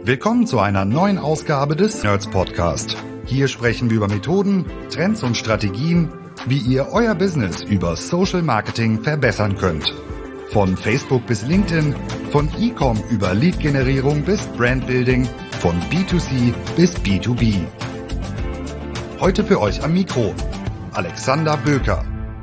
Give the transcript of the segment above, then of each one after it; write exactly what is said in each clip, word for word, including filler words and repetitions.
Willkommen zu einer neuen Ausgabe des Nerds Podcast. Hier sprechen wir über Methoden, Trends und Strategien, wie ihr euer Business über Social Marketing verbessern könnt. Von Facebook bis LinkedIn, von E-Com über Lead-Generierung bis Brandbuilding, von B zwei C bis B zwei B. Heute für euch am Mikro Alexander Böker.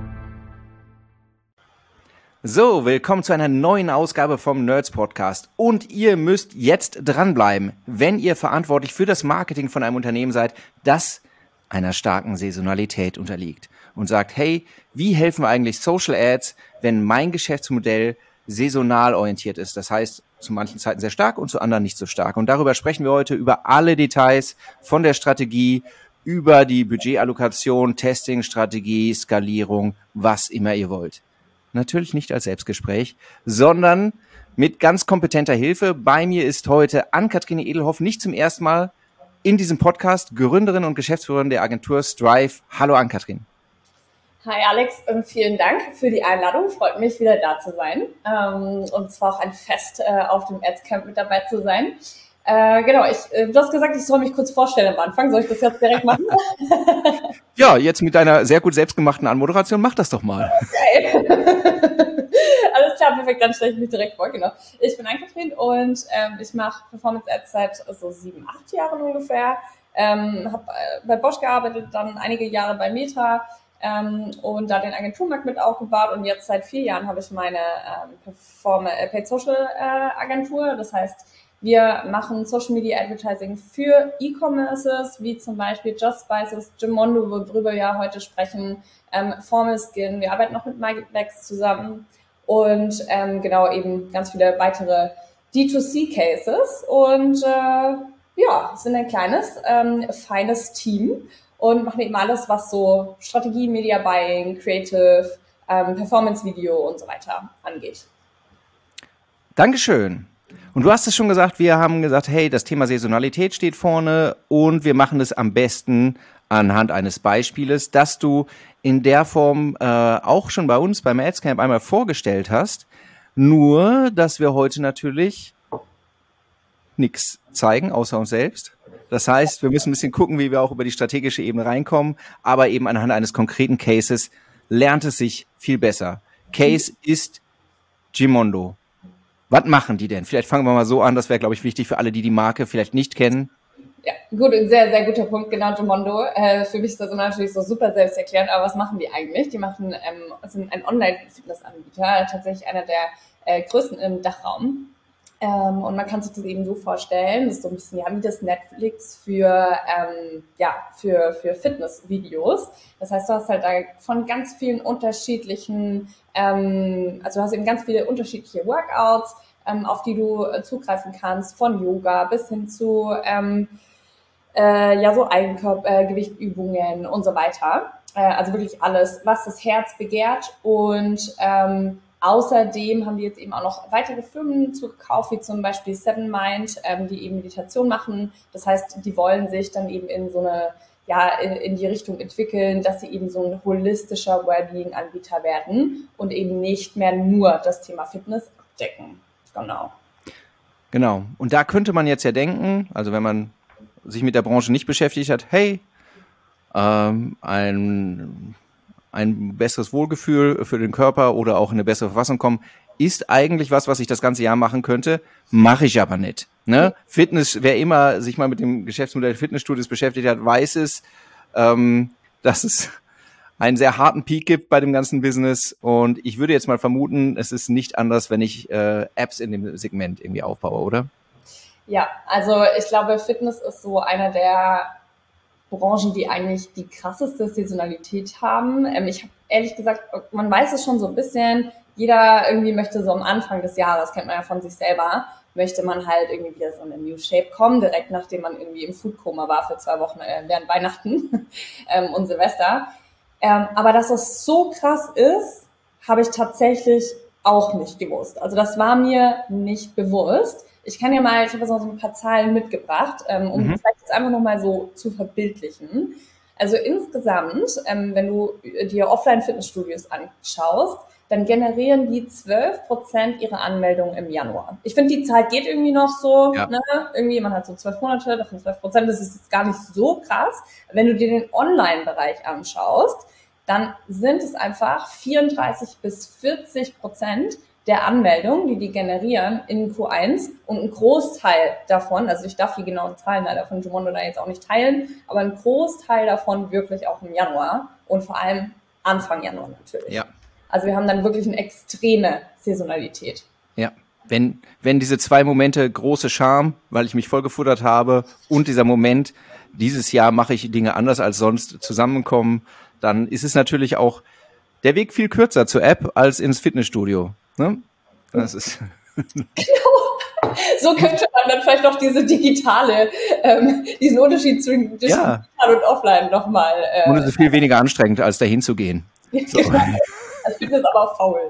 So, willkommen zu einer neuen Ausgabe vom Nerds Podcast. Und ihr müsst jetzt dranbleiben, wenn ihr verantwortlich für das Marketing von einem Unternehmen seid, das einer starken Saisonalität unterliegt. Und sagt, hey, wie helfen wir eigentlich Social Ads, wenn mein Geschäftsmodell saisonal orientiert ist? Das heißt, zu manchen Zeiten sehr stark und zu anderen nicht so stark. Und darüber sprechen wir heute über alle Details von der Strategie, über die Budgetallokation, Testing-Strategie, Skalierung, was immer ihr wollt. Natürlich nicht als Selbstgespräch, sondern mit ganz kompetenter Hilfe. Bei mir ist heute Ann-Kathrin Edelhoff, nicht zum ersten Mal in diesem Podcast, Gründerin und Geschäftsführerin der Agentur Strive. Hallo Ann-Kathrin. Hi Alex und vielen Dank für die Einladung. Freut mich, wieder da zu sein. Und zwar auch ein Fest, auf dem Ads-Camp mit dabei zu sein. Äh, genau, ich, du hast gesagt, ich soll mich kurz vorstellen am Anfang. Soll ich das jetzt direkt machen? Ja, jetzt mit deiner sehr gut selbstgemachten Anmoderation, mach das doch mal. Okay. Alles klar, perfekt, dann stelle ich mich direkt vor, genau. Ich bin Ann-Kathrin und ähm, ich mache Performance-Ads seit so sieben, acht Jahren ungefähr. Ähm, habe bei Bosch gearbeitet, dann einige Jahre bei Meta ähm, und da den Agenturmarkt mit aufgebaut. Und jetzt seit vier Jahren habe ich meine ähm, Perform- äh, Paid Social äh, Agentur. Das heißt, wir machen Social Media Advertising für E-Commerces, wie zum Beispiel Just Spices, Gimondo, worüber wir ja heute sprechen, ähm, Formal Skin. Wir arbeiten noch mit MyGetBacks zusammen und ähm, genau eben ganz viele weitere D zwei C Cases. Und äh, ja, sind ein kleines, ähm, feines Team und machen eben alles, was so Strategie, Media Buying, Creative, ähm, Performance Video und so weiter angeht. Dankeschön. Und du hast es schon gesagt, wir haben gesagt, hey, das Thema Saisonalität steht vorne und wir machen es am besten anhand eines Beispieles, das du in der Form äh, auch schon bei uns beim Adscamp einmal vorgestellt hast. Nur, dass wir heute natürlich nichts zeigen, außer uns selbst. Das heißt, wir müssen ein bisschen gucken, wie wir auch über die strategische Ebene reinkommen, aber eben anhand eines konkreten Cases lernt es sich viel besser. Case ist Gimondo. Was machen die denn? Vielleicht fangen wir mal so an, das wäre, glaube ich, wichtig für alle, die die Marke vielleicht nicht kennen. Ja, gut, sehr, sehr guter Punkt, genau, Gimondo. Äh, für mich ist das immer natürlich so super selbsterklärend, aber was machen die eigentlich? Die machen, ähm, sind ein Online-Fitness-Anbieter, tatsächlich einer der äh, größten im Dachraum. Ähm, und man kann sich das eben so vorstellen, das ist so ein bisschen ja wie das Netflix für, ähm, ja, für, für Fitnessvideos. Das heißt, du hast halt da von ganz vielen unterschiedlichen, ähm, also du hast eben ganz viele unterschiedliche Workouts, ähm, auf die du äh, zugreifen kannst, von Yoga bis hin zu, ähm, äh, ja, so Eigenkörpergewichtübungen äh, und so weiter. Äh, also wirklich alles, was das Herz begehrt und, ähm, außerdem haben die jetzt eben auch noch weitere Firmen zugekauft, wie zum Beispiel Seven Mind, ähm, die eben Meditation machen. Das heißt, die wollen sich dann eben in so eine, ja, in, in die Richtung entwickeln, dass sie eben so ein holistischer Wellbeing-Anbieter werden und eben nicht mehr nur das Thema Fitness abdecken. Genau. Genau. Und da könnte man jetzt ja denken, also wenn man sich mit der Branche nicht beschäftigt hat, hey, ähm, ein ein besseres Wohlgefühl für den Körper oder auch in eine bessere Verfassung kommen, ist eigentlich was, was ich das ganze Jahr machen könnte, mache ich aber nicht. Ne? Fitness, wer immer sich mal mit dem Geschäftsmodell Fitnessstudios beschäftigt hat, weiß es, ähm, dass es einen sehr harten Peak gibt bei dem ganzen Business und ich würde jetzt mal vermuten, es ist nicht anders, wenn ich äh, Apps in dem Segment irgendwie aufbaue, oder? Ja, also ich glaube, Fitness ist so einer der Branchen, die eigentlich die krasseste Saisonalität haben. Ähm, ich habe ehrlich gesagt, man weiß es schon so ein bisschen, jeder irgendwie möchte so am Anfang des Jahres, kennt man ja von sich selber, möchte man halt irgendwie wieder so in eine New Shape kommen, direkt nachdem man irgendwie im Foodkoma war für zwei Wochen äh, während Weihnachten ähm, und Silvester. Ähm, aber dass es so krass ist, habe ich tatsächlich auch nicht gewusst. Also das war mir nicht bewusst. Ich kann ja mal, ich habe so ein paar Zahlen mitgebracht, ähm, um mhm. vielleicht jetzt einfach nochmal so zu verbildlichen. Also insgesamt, ähm, wenn du dir Offline-Fitnessstudios anschaust, dann generieren die zwölf Prozent ihrer Anmeldungen im Januar. Ich finde, die Zahl geht irgendwie noch so, ja. ne? Irgendwie, man hat so zwölf Monate, davon zwölf Prozent, das ist jetzt gar nicht so krass. Wenn du dir den Online-Bereich anschaust, dann sind es einfach vierunddreißig bis vierzig Prozent der Anmeldungen, die die generieren in Q eins und ein Großteil davon, also ich darf die genauen Zahlen leider von Jumondo da jetzt auch nicht teilen, aber ein Großteil davon wirklich auch im Januar und vor allem Anfang Januar natürlich. Ja. Also wir haben dann wirklich eine extreme Saisonalität. Ja, wenn, wenn diese zwei Momente große Scham, weil ich mich vollgefuttert habe und dieser Moment, dieses Jahr mache ich Dinge anders als sonst, zusammenkommen, dann ist es natürlich auch der Weg viel kürzer zur App als ins Fitnessstudio. Ne? Das ist genau. So könnte man dann vielleicht noch diese digitale, ähm, diesen Unterschied zwischen ja. digital und offline nochmal. Äh, und es ist viel weniger anstrengend, als dahin zu gehen. So. Genau. Das Fitness aber auch faul.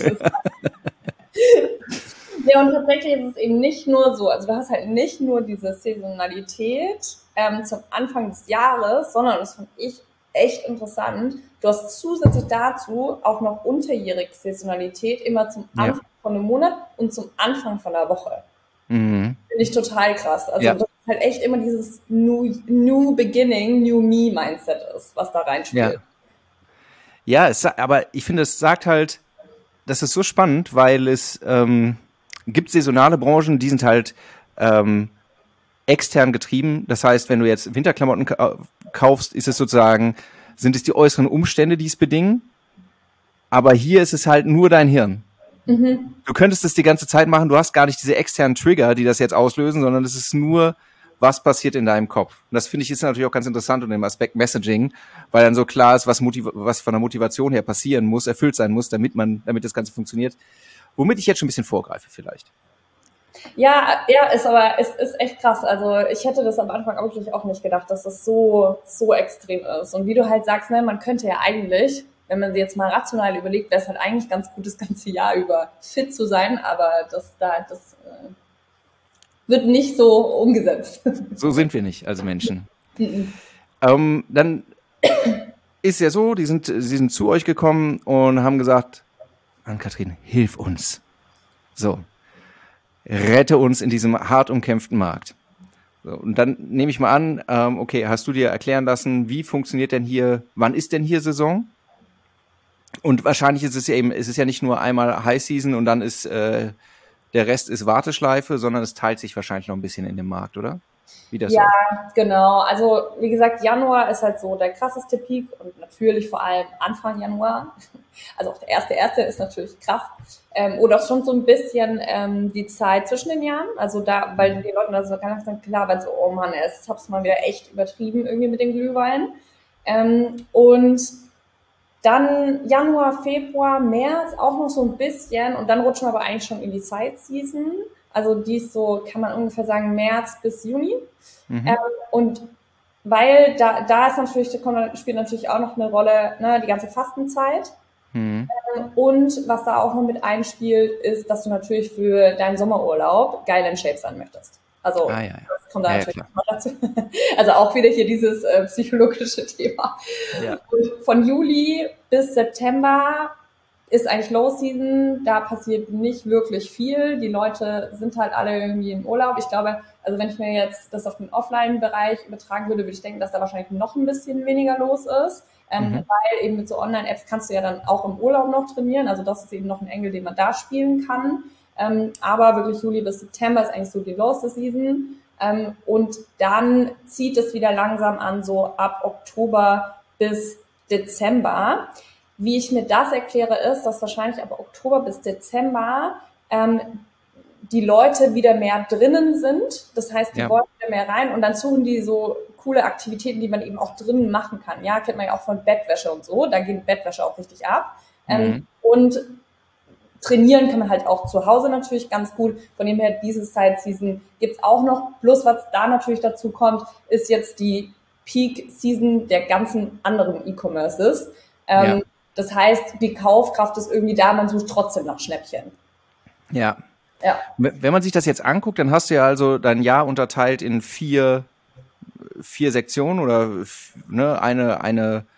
Ja, und tatsächlich ist es eben nicht nur so, also du hast halt nicht nur diese Saisonalität ähm, zum Anfang des Jahres, sondern, das fand ich echt interessant, du hast zusätzlich dazu auch noch unterjährig Saisonalität immer zum Anfang ja. von einem Monat und zum Anfang von der Woche. Mhm. Finde ich total krass. Also ja. das ist halt echt immer dieses New, New Beginning, New Me Mindset ist, was da reinspielt. Ja, ja es, aber ich finde, es sagt halt, das ist so spannend, weil es ähm, gibt saisonale Branchen, die sind halt ähm, extern getrieben. Das heißt, wenn du jetzt Winterklamotten kaufst, ist es sozusagen, sind es die äußeren Umstände, die es bedingen. Aber hier ist es halt nur dein Hirn. Mhm. Du könntest es die ganze Zeit machen, du hast gar nicht diese externen Trigger, die das jetzt auslösen, sondern es ist nur, was passiert in deinem Kopf. Und das finde ich ist natürlich auch ganz interessant unter dem Aspekt Messaging, weil dann so klar ist, was, Motiv- was von der Motivation her passieren muss, erfüllt sein muss, damit man, damit das Ganze funktioniert. Womit ich jetzt schon ein bisschen vorgreife vielleicht. Ja, ja, ist aber, es ist, ist echt krass. Also ich hätte das am Anfang wirklich auch nicht gedacht, dass das so, so extrem ist. Und wie du halt sagst, ne, man könnte ja eigentlich, wenn man sich jetzt mal rational überlegt, wäre es halt eigentlich ganz gut, das ganze Jahr über fit zu sein, aber das da, das äh, wird nicht so umgesetzt. So sind wir nicht als Menschen. Mhm. Ähm, dann ist ja so, die sind, sie sind zu euch gekommen und haben gesagt, Ann-Kathrin, hilf uns. So. Rette uns in diesem hart umkämpften Markt. So, und dann nehme ich mal an, ähm, okay, hast du dir erklären lassen, wie funktioniert denn hier, wann ist denn hier Saison? Und wahrscheinlich ist es ja eben, es ist ja nicht nur einmal High Season und dann ist äh, der Rest ist Warteschleife, sondern es teilt sich wahrscheinlich noch ein bisschen in dem Markt, oder? Wie das ja, so? Genau. Also wie gesagt, Januar ist halt so der krasseste Peak und natürlich vor allem Anfang Januar. Also auch der erste erste ist natürlich krass. Ähm, oder auch schon so ein bisschen ähm, die Zeit zwischen den Jahren. Also da, weil die Leute da so ganz klar waren, so, oh Mann, jetzt hab's mal wieder echt übertrieben irgendwie mit den Glühwein. Ähm, und dann Januar, Februar, März auch noch so ein bisschen und dann rutschen wir aber eigentlich schon in die Side Season. Also die ist so, kann man ungefähr sagen, März bis Juni. Mhm. Ähm, und weil da, da ist natürlich, da kommt, spielt natürlich auch noch eine Rolle, ne, die ganze Fastenzeit. Mhm. Ähm, und was da auch noch mit einspielt, ist, dass du natürlich für deinen Sommerurlaub geil in Shape sein möchtest. Also ah, ja, ja. das kommt da ja, natürlich ja, noch dazu. Also auch wieder hier dieses äh, psychologische Thema. Ja. Und von Juli bis September ist eigentlich Low Season, da passiert nicht wirklich viel. Die Leute sind halt alle irgendwie im Urlaub. Ich glaube, also wenn ich mir jetzt das auf den Offline-Bereich übertragen würde, würde ich denken, dass da wahrscheinlich noch ein bisschen weniger los ist. Ähm, mhm. Weil eben mit so Online-Apps kannst du ja dann auch im Urlaub noch trainieren. Also das ist eben noch ein Engel, den man da spielen kann. Ähm, aber wirklich Juli bis September ist eigentlich so die lowste Season. Ähm, und dann zieht es wieder langsam an, so ab Oktober bis Dezember. Wie ich mir das erkläre, ist, dass wahrscheinlich ab Oktober bis Dezember ähm, die Leute wieder mehr drinnen sind. Das heißt, die ja. wollen wieder mehr rein und dann suchen die so coole Aktivitäten, die man eben auch drinnen machen kann. Ja, kennt man ja auch von Bettwäsche und so. Da geht Bettwäsche auch richtig ab. Mhm. Ähm, und trainieren kann man halt auch zu Hause natürlich ganz gut. Von dem her, diese Side-Season gibt's auch noch. Plus, was da natürlich dazu kommt, ist jetzt die Peak-Season der ganzen anderen E-Commerces. Ähm, ja. Das heißt, die Kaufkraft ist irgendwie da, man sucht trotzdem nach Schnäppchen. Ja. ja. Wenn man sich das jetzt anguckt, dann hast du ja also dein Jahr unterteilt in vier, vier Sektionen oder ne, eine, eine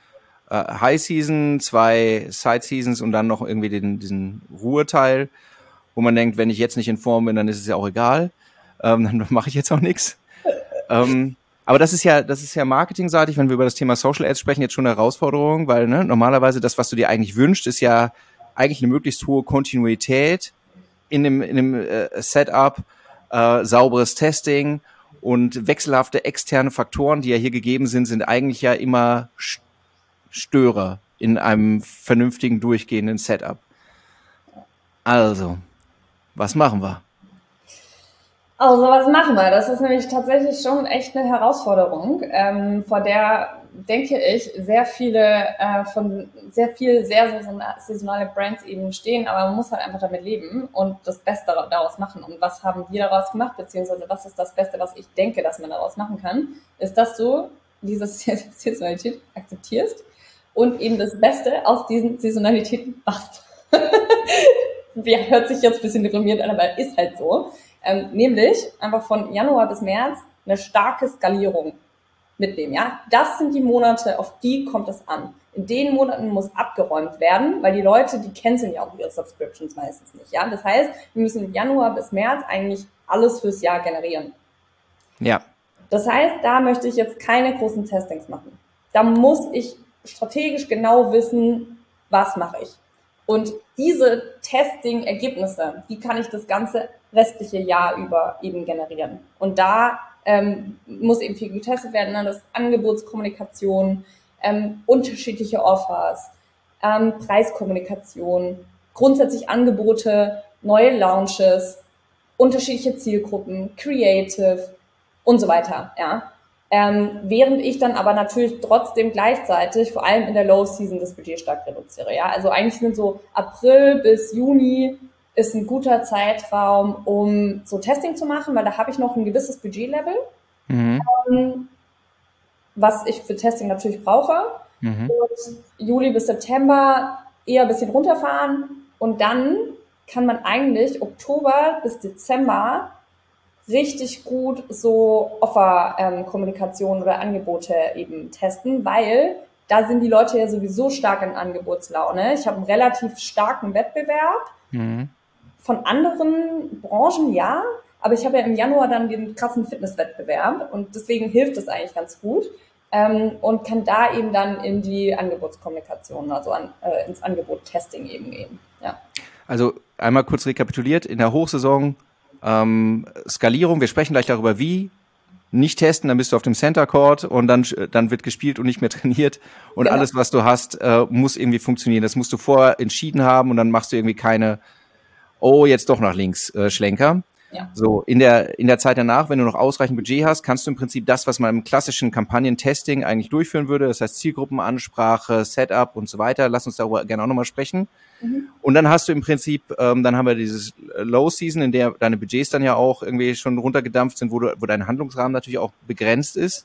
äh, High Season, zwei Side Seasons und dann noch irgendwie den, diesen Ruheteil, wo man denkt, wenn ich jetzt nicht in Form bin, dann ist es ja auch egal. Ähm, dann mache ich jetzt auch nichts. Ähm, aber das ist ja, das ist ja marketingseitig, wenn wir über das Thema Social Ads sprechen, jetzt schon eine Herausforderung, weil ne, normalerweise das, was du dir eigentlich wünschst, ist ja eigentlich eine möglichst hohe Kontinuität in dem, in dem äh, Setup, äh, sauberes Testing und wechselhafte externe Faktoren, die ja hier gegeben sind, sind eigentlich ja immer Störer in einem vernünftigen, durchgehenden Setup. Also, was machen wir? Also, was machen wir? Das ist nämlich tatsächlich schon echt eine Herausforderung, ähm, vor der, denke ich, sehr viele äh, von sehr viel sehr saisonale Brands eben stehen, aber man muss halt einfach damit leben und das Beste daraus machen. Und was haben wir daraus gemacht, beziehungsweise was ist das Beste, was ich denke, dass man daraus machen kann, ist, dass du diese Saisonalität akzeptierst und eben das Beste aus diesen Saisonalitäten machst. Ja, hört sich jetzt ein bisschen deprimierend an, aber ist halt so. Ähm, nämlich einfach von Januar bis März eine starke Skalierung mitnehmen. Ja, das sind die Monate, auf die kommt es an. In den Monaten muss abgeräumt werden, weil die Leute, die canceln ja auch ihre Subscriptions meistens nicht. Ja, das heißt, wir müssen Januar bis März eigentlich alles fürs Jahr generieren. Ja. Das heißt, da möchte ich jetzt keine großen Testings machen. Da muss ich strategisch genau wissen, was mache ich. Und diese Testing-Ergebnisse, die kann ich das ganze restliche Jahr über eben generieren. Und da ähm, muss eben viel getestet werden, ne? Das Angebotskommunikation, ähm, unterschiedliche Offers, ähm, Preiskommunikation, grundsätzlich Angebote, neue Launches, unterschiedliche Zielgruppen, Creative und so weiter, ja. Ähm, während ich dann aber natürlich trotzdem gleichzeitig, vor allem in der Low Season, das Budget stark reduziere. Ja, also eigentlich sind so April bis Juni ist ein guter Zeitraum, um so Testing zu machen, weil da habe ich noch ein gewisses Budgetlevel, mhm. ähm, was ich für Testing natürlich brauche. Mhm. Und Juli bis September eher ein bisschen runterfahren und dann kann man eigentlich Oktober bis Dezember richtig gut so Offer-Kommunikation ähm, oder Angebote eben testen, weil da sind die Leute ja sowieso stark in Angebotslaune. Ich habe einen relativ starken Wettbewerb mhm. von anderen Branchen, ja, aber ich habe ja im Januar dann den krassen Fitnesswettbewerb und deswegen hilft das eigentlich ganz gut ähm, und kann da eben dann in die Angebotskommunikation, also an, äh, ins Angebot-Testing eben gehen. Ja. Also einmal kurz rekapituliert, in der Hochsaison Ähm, Skalierung, wir sprechen gleich darüber, wie, nicht testen, dann bist du auf dem Center Court und dann, dann wird gespielt und nicht mehr trainiert und genau. Alles, was du hast, äh, muss irgendwie funktionieren. Das musst du vorher entschieden haben und dann machst du irgendwie keine, oh, jetzt doch nach links äh, Schlenker. Ja. So, in der, in der Zeit danach, wenn du noch ausreichend Budget hast, kannst du im Prinzip das, was man im klassischen Kampagnen-Testing eigentlich durchführen würde, das heißt Zielgruppenansprache, Setup und so weiter, lass uns darüber gerne auch nochmal sprechen. Mhm. Und dann hast du im Prinzip, ähm, dann haben wir dieses Low Season, in der deine Budgets dann ja auch irgendwie schon runtergedampft sind, wo du, wo dein Handlungsrahmen natürlich auch begrenzt ist,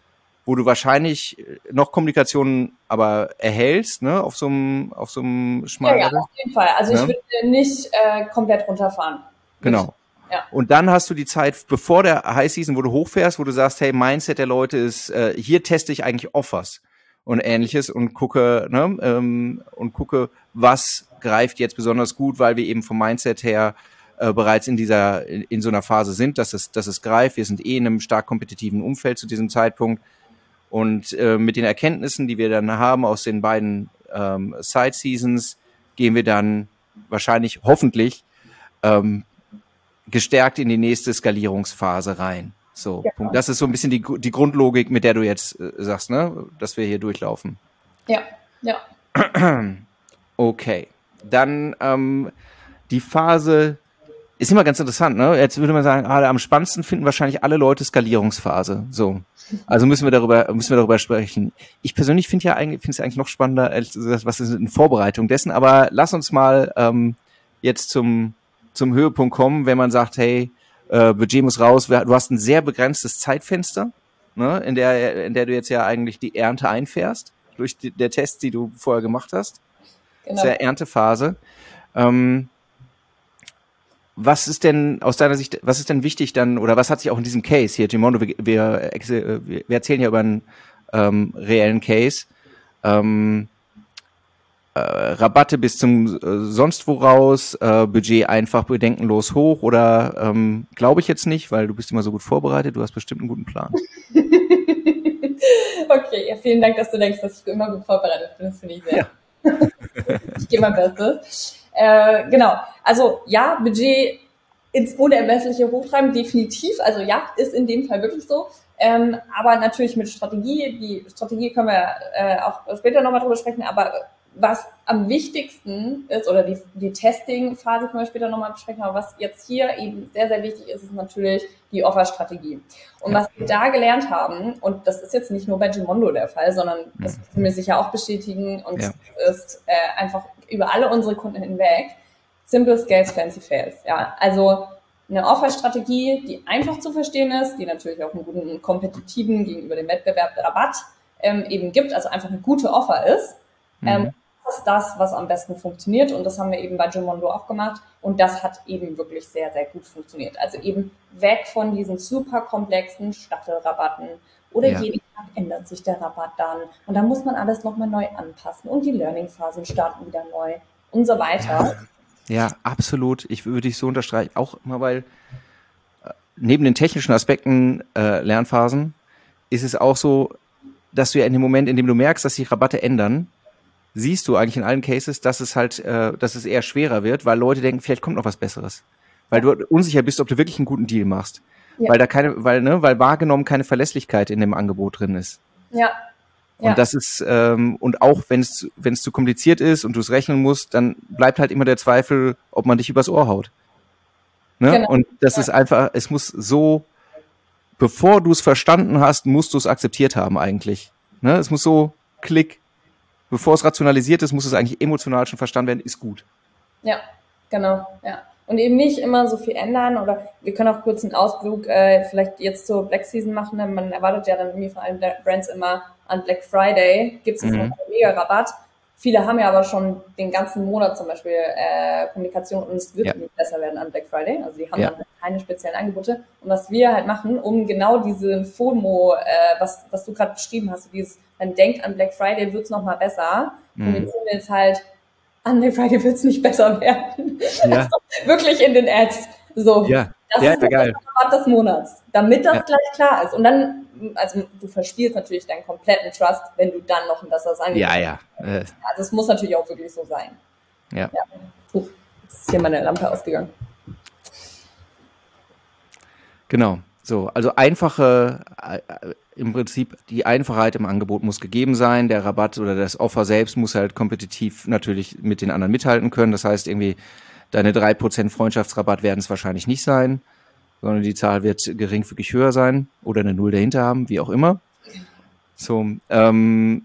wo du wahrscheinlich noch Kommunikation aber erhältst, ne, auf so einem, auf so einem schmalen. Ja, ja, auf jeden Fall. Also ja. Ich würde nicht äh, komplett runterfahren. Genau. Ja. Und dann hast du die Zeit, bevor der High Season, wo du hochfährst, wo du sagst, hey, Mindset der Leute ist, äh, hier teste ich eigentlich Offers und Ähnliches und gucke, ne, ähm, und gucke, was greift jetzt besonders gut, weil wir eben vom Mindset her äh, bereits in dieser, in, in so einer Phase sind, dass es, dass es greift. Wir sind eh in einem stark kompetitiven Umfeld zu diesem Zeitpunkt und äh, mit den Erkenntnissen, die wir dann haben aus den beiden ähm, Side Seasons, gehen wir dann wahrscheinlich, hoffentlich, ähm, gestärkt in die nächste Skalierungsphase rein. So, ja. Punkt. Das ist so ein bisschen die, die Grundlogik, mit der du jetzt äh, sagst, ne, dass wir hier durchlaufen. Ja, ja. Okay, dann ähm, die Phase ist immer ganz interessant, ne? Jetzt würde man sagen, ah, am spannendsten finden wahrscheinlich alle Leute Skalierungsphase. So, also müssen wir darüber müssen wir darüber sprechen. Ich persönlich finde ja eigentlich finde es eigentlich noch spannender, als das, was ist in Vorbereitung dessen. Aber lass uns mal ähm, jetzt zum zum Höhepunkt kommen, wenn man sagt, hey, äh, Budget muss raus, du hast ein sehr begrenztes Zeitfenster, ne, in der in der du jetzt ja eigentlich die Ernte einfährst, durch die, der Tests, die du vorher gemacht hast. Genau. Sehr Erntephase. Ähm, was ist denn aus deiner Sicht, was ist denn wichtig dann, oder was hat sich auch in diesem Case hier, Gimondo, wir, wir, wir erzählen ja über einen ähm, reellen Case, ähm, äh, Rabatte bis zum äh, sonst wo raus, äh, Budget einfach bedenkenlos hoch oder ähm, glaube ich jetzt nicht, weil du bist immer so gut vorbereitet, du hast bestimmt einen guten Plan. Okay, ja, vielen Dank, dass du denkst, dass ich immer gut vorbereitet bin. Das finde ich sehr. Ja. Ich gebe mein Bestes. Äh, genau, also ja, Budget ins Unermessliche hochtreiben, definitiv. Also ja, ist in dem Fall wirklich so. Ähm, aber natürlich mit Strategie. Die Strategie können wir äh, auch später nochmal drüber sprechen. Aber was am wichtigsten ist, oder die, die Testing-Phase können wir später nochmal besprechen, aber was jetzt hier eben sehr, sehr wichtig ist, ist natürlich die Offer-Strategie. Und ja. was wir da gelernt haben, und das ist jetzt nicht nur bei Gymondo der Fall, sondern das müssen wir sicher auch bestätigen und ja. ist äh, einfach über alle unsere Kunden hinweg, Simple Scales, Fancy Fails. Ja, also eine Offer-Strategie, die einfach zu verstehen ist, die natürlich auch einen guten kompetitiven gegenüber dem Wettbewerb Rabatt ähm, eben gibt, also einfach eine gute Offer ist. Mhm. Ähm, das ist das, was am besten funktioniert, und das haben wir eben bei Gymondo auch gemacht, und das hat eben wirklich sehr, sehr gut funktioniert. Also eben weg von diesen super komplexen Staffelrabatten oder ja. jeden Tag ändert sich der Rabatt dann und dann muss man alles nochmal neu anpassen und die Learning-Phasen starten wieder neu und so weiter. Ja, ja, absolut. Ich würde dich so unterstreichen, auch mal, weil äh, neben den technischen Aspekten äh, Lernphasen ist es auch so, dass du ja in dem Moment, in dem du merkst, dass sich Rabatte ändern, siehst du eigentlich in allen Cases, dass es halt, äh, dass es eher schwerer wird, weil Leute denken, vielleicht kommt noch was Besseres. Weil du unsicher bist, ob du wirklich einen guten Deal machst. Ja. Weil da keine, weil, ne, weil wahrgenommen keine Verlässlichkeit in dem Angebot drin ist. Ja. Und ja. das ist, ähm, und auch wenn es, wenn es zu kompliziert ist und du es rechnen musst, dann bleibt halt immer der Zweifel, ob man dich übers Ohr haut. Ne? Genau. Und das ja. ist einfach, es muss so, bevor du es verstanden hast, musst du es akzeptiert haben eigentlich. Ne? Es muss so klick. Bevor es rationalisiert ist, muss es eigentlich emotional schon verstanden werden, ist gut. Ja, genau, ja. Und eben nicht immer so viel ändern, oder wir können auch kurz einen Ausflug äh, vielleicht jetzt zur Black Season machen, denn man erwartet ja dann irgendwie von allen Brands immer, an Black Friday gibt es mhm. einen mega Rabatt. Viele haben ja aber schon den ganzen Monat zum Beispiel äh, Kommunikation, und es wird ja. nicht besser werden an Black Friday. Also die haben ja. dann keine speziellen Angebote. Und was wir halt machen, um genau diese FOMO, äh, was, was du gerade beschrieben hast, dieses, man denkt, an Black Friday wird's noch mal besser. Mhm. Und jetzt sind wir jetzt halt, an Black Friday wird's nicht besser werden. Ja. Also wirklich in den Ads. So. Ja. Das ja, ist der Rabatt des Monats. Damit das ja. gleich klar ist. Und dann, also du verspielst natürlich deinen kompletten Trust, wenn du dann noch ein besseres Angebot hast. Ja, ja. Äh. Also es muss natürlich auch wirklich so sein. Ja. ja. Uff, jetzt ist hier meine Lampe ausgegangen. Genau. So, also einfache, äh, im Prinzip die Einfachheit im Angebot muss gegeben sein. Der Rabatt oder das Offer selbst muss halt kompetitiv natürlich mit den anderen mithalten können. Das heißt irgendwie, deine drei Prozent Freundschaftsrabatt werden es wahrscheinlich nicht sein, sondern die Zahl wird geringfügig höher sein oder eine Null dahinter haben, wie auch immer. So, ähm,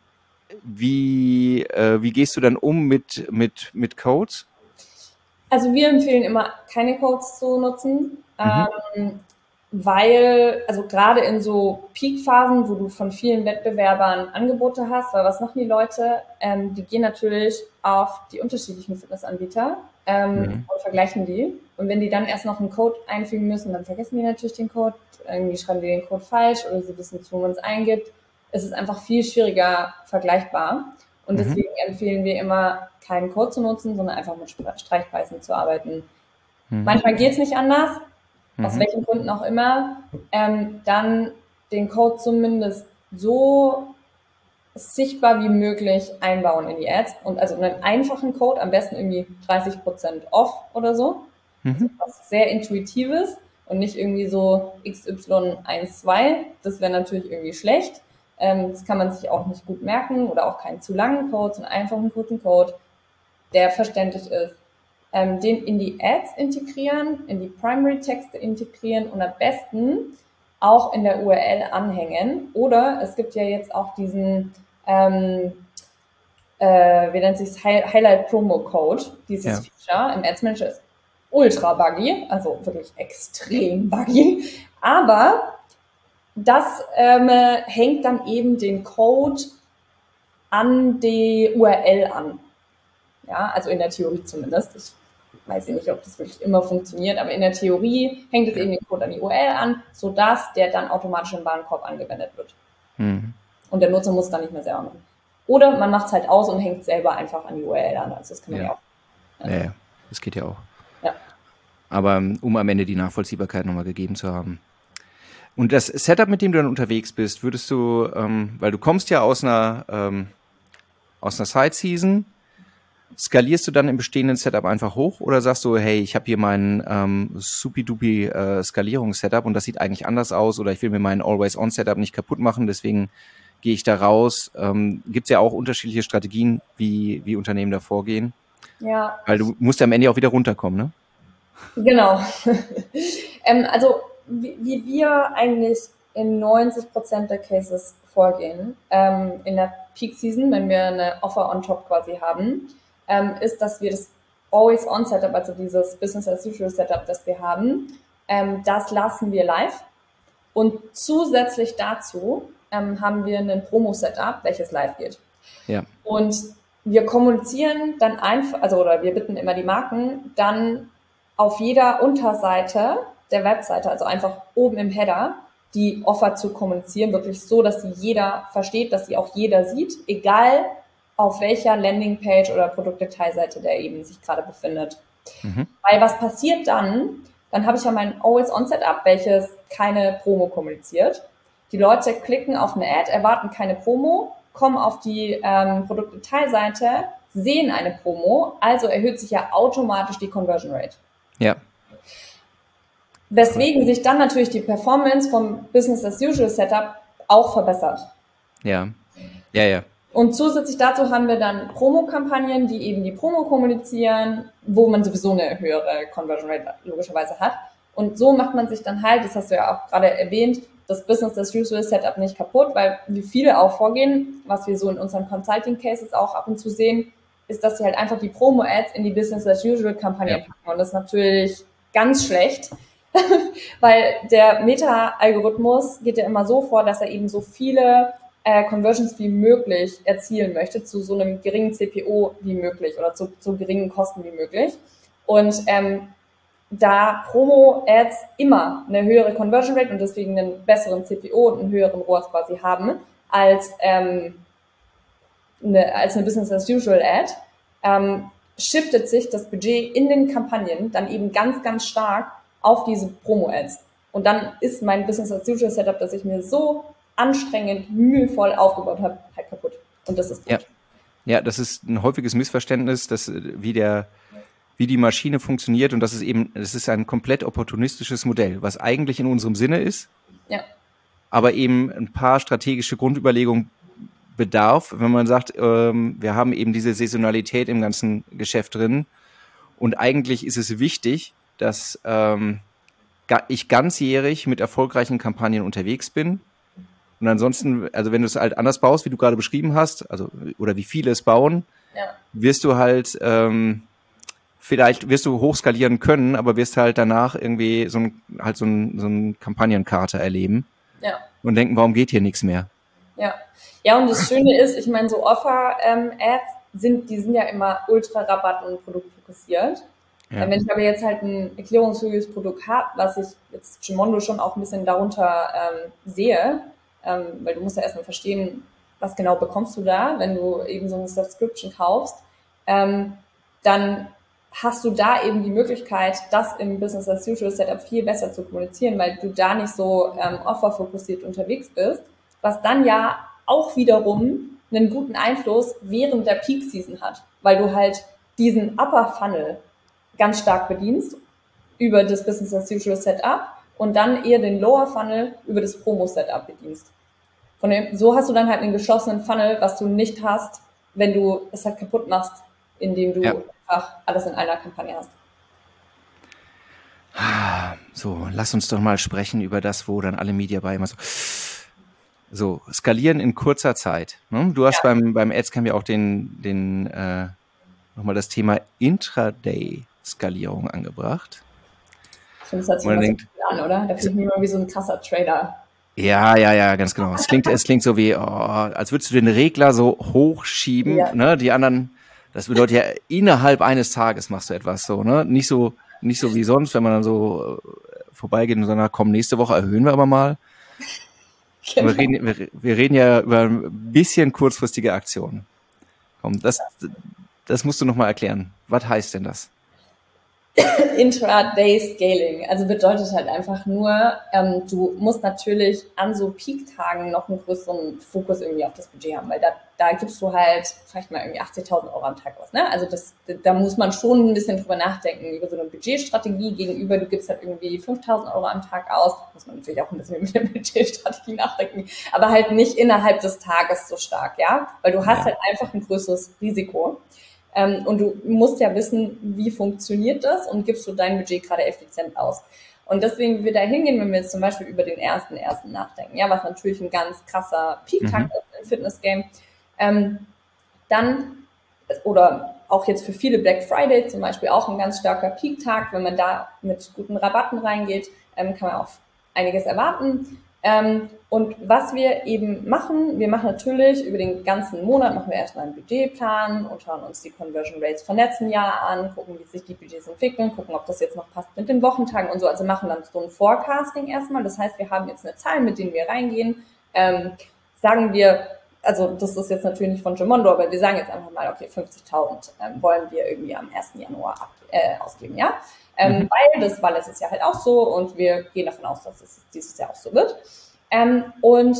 wie, äh, wie gehst du dann um mit, mit, mit Codes? Also wir empfehlen immer, keine Codes zu nutzen, mhm. ähm, weil, also gerade in so Peak-Phasen, wo du von vielen Wettbewerbern Angebote hast, weil was machen die Leute? Ähm, die gehen natürlich auf die unterschiedlichen Fitnessanbieter ähm, mhm. und vergleichen die. Und wenn die dann erst noch einen Code einfügen müssen, dann vergessen die natürlich den Code. Irgendwie schreiben die den Code falsch oder sie wissen nicht, wo man es eingibt. Es ist einfach viel schwieriger vergleichbar. Und mhm. deswegen empfehlen wir immer, keinen Code zu nutzen, sondern einfach mit Streichpreisen zu arbeiten. Mhm. Manchmal geht es nicht anders, mhm. aus welchen Gründen auch immer. Ähm, dann den Code zumindest so sichtbar wie möglich einbauen in die Ads. Und also einen einfachen Code, am besten irgendwie dreißig Prozent off oder so. Mhm. Also was sehr Intuitives und nicht irgendwie so X Y eins zwei. Das wäre natürlich irgendwie schlecht. Ähm, das kann man sich auch nicht gut merken, oder auch keinen zu langen Code, sondern einfach einen kurzen Code, der verständlich ist. Ähm, den in die Ads integrieren, in die Primary-Texte integrieren und am besten auch in der U R L anhängen. Oder es gibt ja jetzt auch diesen, ähm, äh, wie nennt sich Highlight Promo Code, dieses ja. Feature im Ads Manager ist ultra buggy, also wirklich extrem buggy, aber das ähm, hängt dann eben den Code an die U R L an. Ja, also in der Theorie zumindest. Ich weiß ja nicht, ob das wirklich immer funktioniert, aber in der Theorie hängt es eben den Code an die U R L an, sodass der dann automatisch im Warenkorb angewendet wird. Mhm. Und der Nutzer muss dann nicht mehr selber machen. Oder man macht es halt aus und hängt selber einfach an die U R L an. Also das kann man ja, ja auch. Ja. ja, ja, das geht ja auch. Ja. Aber um am Ende die Nachvollziehbarkeit nochmal gegeben zu haben. Und das Setup, mit dem du dann unterwegs bist, würdest du, ähm, weil du kommst ja aus einer, ähm, aus einer Side-Season, skalierst du dann im bestehenden Setup einfach hoch oder sagst du, hey, ich habe hier mein ähm, supi-dupi äh, Skalierungs-Setup und das sieht eigentlich anders aus oder ich will mir mein Always-On-Setup nicht kaputt machen, deswegen gehe ich da raus. Ähm, gibt es ja auch unterschiedliche Strategien, wie, wie Unternehmen da vorgehen. Ja. Weil du musst ja am Ende auch wieder runterkommen, ne? Genau. ähm, also wie, wie wir eigentlich in neunzig Prozent der Cases vorgehen, ähm, in der Peak Season, wenn wir eine Offer on top quasi haben, ähm, ist, dass wir das Always-On-Setup, also dieses Business-as-usual-Setup, das wir haben, ähm, das lassen wir live. Und zusätzlich dazu ähm, haben wir ein Promo-Setup, welches live geht. Ja. Und wir kommunizieren dann einfach, also oder wir bitten immer die Marken, dann auf jeder Unterseite der Webseite, also einfach oben im Header, die Offer zu kommunizieren, wirklich so, dass sie jeder versteht, dass sie auch jeder sieht, egal auf welcher Landingpage oder Produktdetailseite der eben sich gerade befindet. Mhm. Weil was passiert dann? Dann habe ich ja mein Always-On-Setup, welches keine Promo kommuniziert. Die Leute klicken auf eine Ad, erwarten keine Promo, kommen auf die ähm, Produktdetailseite, sehen eine Promo, also erhöht sich ja automatisch die Conversion Rate. Ja. Weswegen sich dann natürlich die Performance vom Business-as-usual-Setup auch verbessert. Ja, ja, ja. Und zusätzlich dazu haben wir dann Promo-Kampagnen, die eben die Promo kommunizieren, wo man sowieso eine höhere Conversion Rate logischerweise hat. Und so macht man sich dann halt, das hast du ja auch gerade erwähnt, das Business-as-usual-Setup nicht kaputt, weil wie viele auch vorgehen, was wir so in unseren Consulting-Cases auch ab und zu sehen, ist, dass sie halt einfach die Promo-Ads in die Business-as-usual-Kampagne packen. Ja. Und das ist natürlich ganz schlecht, weil der Meta-Algorithmus geht ja immer so vor, dass er eben so viele äh, Conversions wie möglich erzielen möchte, zu so einem geringen C P O wie möglich oder zu, zu geringen Kosten wie möglich. Und ähm, da Promo-Ads immer eine höhere Conversion Rate und deswegen einen besseren C P O und einen höheren R O A S quasi haben, als, ähm, eine, als eine Business-as-usual-Ad, ähm, shiftet sich das Budget in den Kampagnen dann eben ganz, ganz stark auf diese Promo-Ads. Und dann ist mein Business-as-usual-Setup, das ich mir so anstrengend, mühevoll aufgebaut habe, halt kaputt. Und das ist gut. Ja. Ja, das ist ein häufiges Missverständnis, dass wie der wie die Maschine funktioniert und das ist eben, das ist ein komplett opportunistisches Modell, was eigentlich in unserem Sinne ist, ja. aber eben ein paar strategische Grundüberlegungen bedarf, wenn man sagt, ähm, wir haben eben diese Saisonalität im ganzen Geschäft drin und eigentlich ist es wichtig, dass ähm, ich ganzjährig mit erfolgreichen Kampagnen unterwegs bin. Und ansonsten, also wenn du es halt anders baust, wie du gerade beschrieben hast, also oder wie viele es bauen, ja. wirst du halt ähm, vielleicht wirst du hochskalieren können, aber wirst halt danach irgendwie so ein halt so ein so ein Kampagnenkater erleben ja. und denken, warum geht hier nichts mehr? Ja, ja und das Schöne ist, ich meine, so Offer-Ads ähm, sind, die sind ja immer ultra rabatt- und produktfokussiert. Ja. Wenn ich aber jetzt halt ein erklärungsfähiges Produkt habe, was ich jetzt Gimondo schon auch ein bisschen darunter ähm, sehe, ähm, weil du musst ja erstmal verstehen, was genau bekommst du da, wenn du eben so eine Subscription kaufst, ähm, dann hast du da eben die Möglichkeit, das im Business-as-usual-Setup viel besser zu kommunizieren, weil du da nicht so ähm, offerfokussiert unterwegs bist, was dann ja auch wiederum einen guten Einfluss während der Peak-Season hat, weil du halt diesen Upper-Funnel ganz stark bedienst über das Business-as-usual-Setup und dann eher den Lower-Funnel über das Promo-Setup bedienst. Von dem, so hast du dann halt einen geschlossenen Funnel, was du nicht hast, wenn du es halt kaputt machst, indem du ja. einfach alles in einer Kampagne hast. So, lass uns doch mal sprechen über das, wo dann alle Media bei immer so so skalieren in kurzer Zeit. Ne? Du hast ja. beim beim Adscamp ja auch den den äh, nochmal das Thema Intraday-Skalierung angebracht. Das hört sich mal so an, oder? Da fühlt mich immer wie so ein krasser Trader. Ja, ja, ja, ganz genau. Es klingt, es klingt so wie, oh, als würdest du den Regler so hochschieben, ja. ne? Die anderen, das bedeutet ja, innerhalb eines Tages machst du etwas so, ne? Nicht so, nicht so wie sonst, wenn man dann so vorbeigeht und sagt, na, komm, nächste Woche erhöhen wir aber mal. Genau. Wir, reden, wir, wir reden ja über ein bisschen kurzfristige Aktionen. Komm, das, das musst du nochmal erklären. Was heißt denn das? Intraday-Scaling, also bedeutet halt einfach nur, ähm, du musst natürlich an so Peak-Tagen noch einen größeren Fokus irgendwie auf das Budget haben, weil da, da gibst du halt vielleicht mal irgendwie achtzigtausend Euro am Tag aus, ne? Also das, da muss man schon ein bisschen drüber nachdenken, über so eine Budgetstrategie gegenüber, du gibst halt irgendwie fünftausend Euro am Tag aus, muss man natürlich auch ein bisschen mit der Budgetstrategie nachdenken, aber halt nicht innerhalb des Tages so stark, ja? Weil du hast ja. halt einfach ein größeres Risiko. Ähm, und du musst ja wissen, wie funktioniert das und gibst du dein Budget gerade effizient aus. Und deswegen, wie wir da hingehen, wenn wir jetzt zum Beispiel über den ersten ersten nachdenken, ja, was natürlich ein ganz krasser Peak-Tag mhm. ist im Fitness-Game, ähm, dann, oder auch jetzt für viele Black Friday zum Beispiel auch ein ganz starker Peak-Tag, wenn man da mit guten Rabatten reingeht, ähm, kann man auch einiges erwarten. Ähm, und was wir eben machen, wir machen natürlich über den ganzen Monat, machen wir erstmal einen Budgetplan und schauen uns die Conversion Rates vom letzten Jahr an, gucken, wie sich die Budgets entwickeln, gucken, ob das jetzt noch passt mit den Wochentagen und so. Also machen dann so ein Forecasting erstmal. Das heißt, wir haben jetzt eine Zahl, mit denen wir reingehen. Ähm, sagen wir, also das ist jetzt natürlich nicht von Gemondo, aber wir sagen jetzt einfach mal, okay, fünfzigtausend ähm, wollen wir irgendwie am ersten Januar ab, äh, ausgeben, ja? Ähm, mhm. Weil das war letztes Jahr halt auch so und wir gehen davon aus, dass es dieses Jahr auch so wird. Ähm, und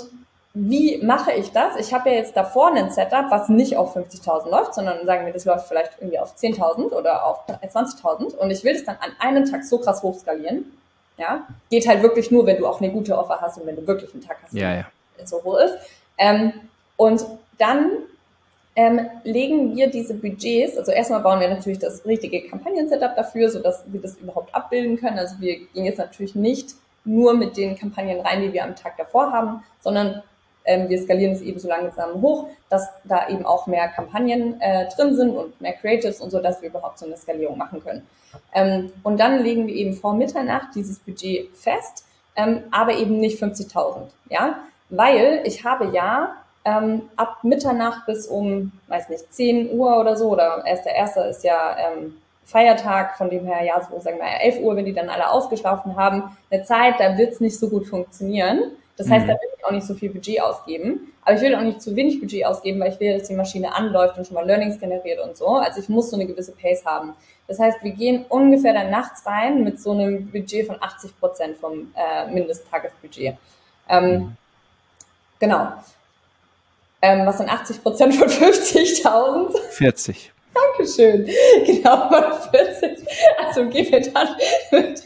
wie mache ich das? Ich habe ja jetzt davor ein Setup, was nicht auf fünfzigtausend läuft, sondern sagen wir, das läuft vielleicht irgendwie auf zehntausend oder auf zwanzigtausend und ich will das dann an einem Tag so krass hochskalieren. Ja, geht halt wirklich nur, wenn du auch eine gute Offer hast und wenn du wirklich einen Tag hast, ja, ja. der so hoch ist. Ähm, und dann ähm, legen wir diese Budgets, also erstmal bauen wir natürlich das richtige Kampagnen-Setup dafür, sodass wir das überhaupt abbilden können. Also wir gehen jetzt natürlich nicht nur mit den Kampagnen rein, die wir am Tag davor haben, sondern ähm, wir skalieren es eben so langsam hoch, dass da eben auch mehr Kampagnen äh, drin sind und mehr Creatives und so, dass wir überhaupt so eine Skalierung machen können. Ähm, und dann legen wir eben vor Mitternacht dieses Budget fest, ähm, aber eben nicht fünfzigtausend, ja, weil ich habe ja ähm, ab Mitternacht bis um, weiß nicht, zehn Uhr oder so, oder erst der erste ist ja ähm, Feiertag, von dem her, ja, so sagen wir elf Uhr, wenn die dann alle ausgeschlafen haben, eine Zeit, da wird es nicht so gut funktionieren. Das heißt, mhm. da will ich auch nicht so viel Budget ausgeben. Aber ich will auch nicht zu wenig Budget ausgeben, weil ich will, dass die Maschine anläuft und schon mal Learnings generiert und so. Also ich muss so eine gewisse Pace haben. Das heißt, wir gehen ungefähr dann nachts rein mit so einem Budget von achtzig Prozent vom äh, Mindesttagesbudget. Ähm, mhm. Genau. Ähm, was sind achtzig Prozent von fünfzigtausend? vierzig. Dankeschön. Genau, bei vierzig. Also gehen wir dann mit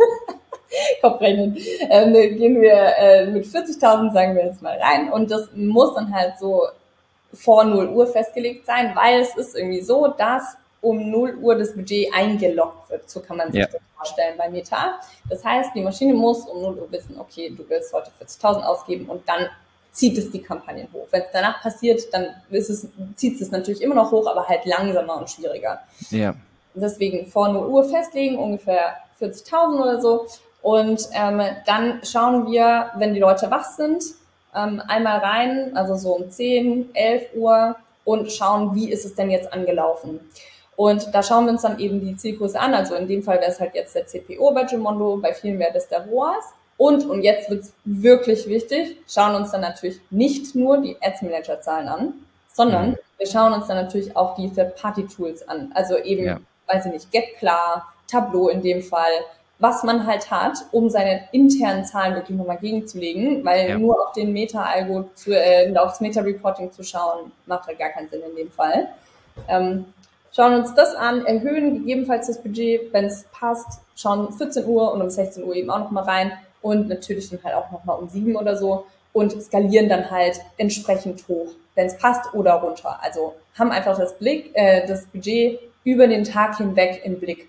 Kopfrechnen. Ähm, gehen wir äh, mit vierzigtausend, sagen wir jetzt mal, rein. Und das muss dann halt so vor null Uhr festgelegt sein, weil es ist irgendwie so, dass um null Uhr das Budget eingeloggt wird. So kann man sich ja. das vorstellen bei Meta. Das heißt, die Maschine muss um null Uhr wissen, okay, du willst heute vierzigtausend ausgeben und dann zieht es die Kampagnen hoch. Wenn es danach passiert, dann ist es, zieht es natürlich immer noch hoch, aber halt langsamer und schwieriger. Ja. Deswegen vor null Uhr festlegen, ungefähr vierzigtausend oder so. Und ähm, dann schauen wir, wenn die Leute wach sind, ähm, einmal rein, also so um zehn, elf Uhr und schauen, wie ist es denn jetzt angelaufen. Und da schauen wir uns dann eben die Zielkurse an. Also in dem Fall wäre es halt jetzt der C P O bei Gemondo, bei vielen wäre das der R O A S. Und, und jetzt wird's wirklich wichtig, schauen uns dann natürlich nicht nur die Ads-Manager-Zahlen an, sondern mhm. wir schauen uns dann natürlich auch die Third-Party-Tools an. Also eben, ja. weiß ich nicht, GetKlar, Tableau in dem Fall, was man halt hat, um seine internen Zahlen wirklich nochmal gegenzulegen, weil ja. nur auf den Meta-Algo, zu, äh, auf das Meta-Reporting zu schauen, macht halt gar keinen Sinn in dem Fall. Ähm, schauen uns das an, erhöhen gegebenenfalls das Budget, wenn es passt, schauen vierzehn Uhr und um sechzehn Uhr eben auch nochmal rein. Und natürlich dann halt auch nochmal um sieben oder so und skalieren dann halt entsprechend hoch, wenn es passt oder runter. Also haben einfach das Blick, äh, das Budget über den Tag hinweg im Blick.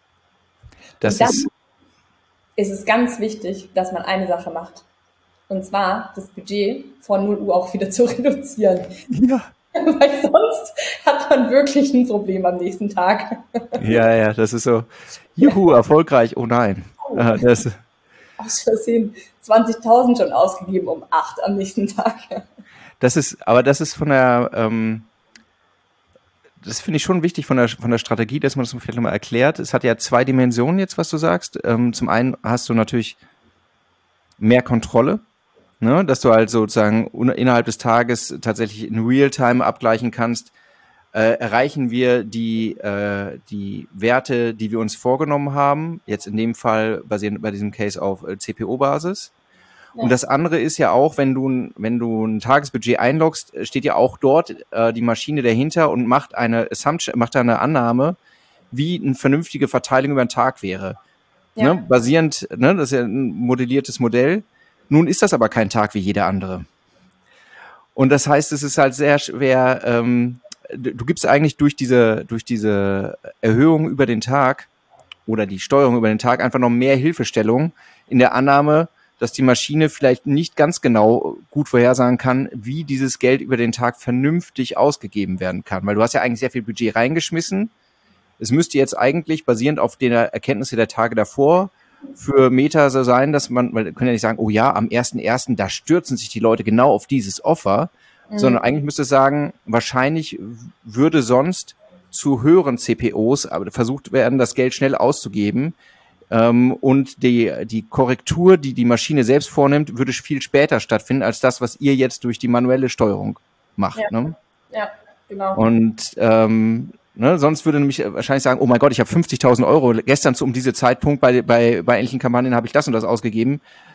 Das und dann ist, ist es ganz wichtig, dass man eine Sache macht. Und zwar das Budget vor null Uhr auch wieder zu reduzieren. Ja. Weil sonst hat man wirklich ein Problem am nächsten Tag. Ja, ja, das ist so, juhu, erfolgreich, oh nein. Oh. Das aus Versehen zwanzigtausend schon ausgegeben um acht am nächsten Tag. Das ist, aber das ist von der, ähm, das finde ich schon wichtig von der, von der Strategie, dass man das vielleicht nochmal erklärt. Es hat ja zwei Dimensionen jetzt, was du sagst. Ähm, zum einen hast du natürlich mehr Kontrolle, ne, dass du halt sozusagen innerhalb des Tages tatsächlich in Realtime abgleichen kannst, äh, erreichen wir die, äh, die Werte, die wir uns vorgenommen haben, jetzt in dem Fall basierend bei diesem Case auf äh, C P O-Basis. Ja. Und das andere ist ja auch, wenn du, wenn du ein Tagesbudget einloggst, steht ja auch dort äh, die Maschine dahinter und macht eine Assumption, macht eine Annahme, wie eine vernünftige Verteilung über den Tag wäre. Ja. Ne, basierend, ne, das ist ja ein modelliertes Modell. Nun ist das aber kein Tag wie jeder andere. Und das heißt, es ist halt sehr schwer, ähm, du gibst eigentlich durch diese, durch diese Erhöhung über den Tag oder die Steuerung über den Tag einfach noch mehr Hilfestellung in der Annahme, dass die Maschine vielleicht nicht ganz genau gut vorhersagen kann, wie dieses Geld über den Tag vernünftig ausgegeben werden kann. Weil du hast ja eigentlich sehr viel Budget reingeschmissen. Es müsste jetzt eigentlich, basierend auf den Erkenntnissen der Tage davor, für Meta so sein, dass man, weil wir können ja nicht sagen, oh ja, am ersten ersten da stürzen sich die Leute genau auf dieses Offer, mhm. sondern eigentlich müsste es sagen, wahrscheinlich würde sonst zu höheren C P Os aber versucht werden, das Geld schnell auszugeben, ähm, und die, die Korrektur, die die Maschine selbst vornimmt, würde viel später stattfinden, als das, was ihr jetzt durch die manuelle Steuerung macht. Ja, ne? Ja, genau. Und ähm, Ne, sonst würde nämlich wahrscheinlich sagen, oh mein Gott, ich habe fünfzigtausend Euro, gestern zu, um diese Zeitpunkt bei, bei, bei ähnlichen Kampagnen habe ich das und das ausgegeben.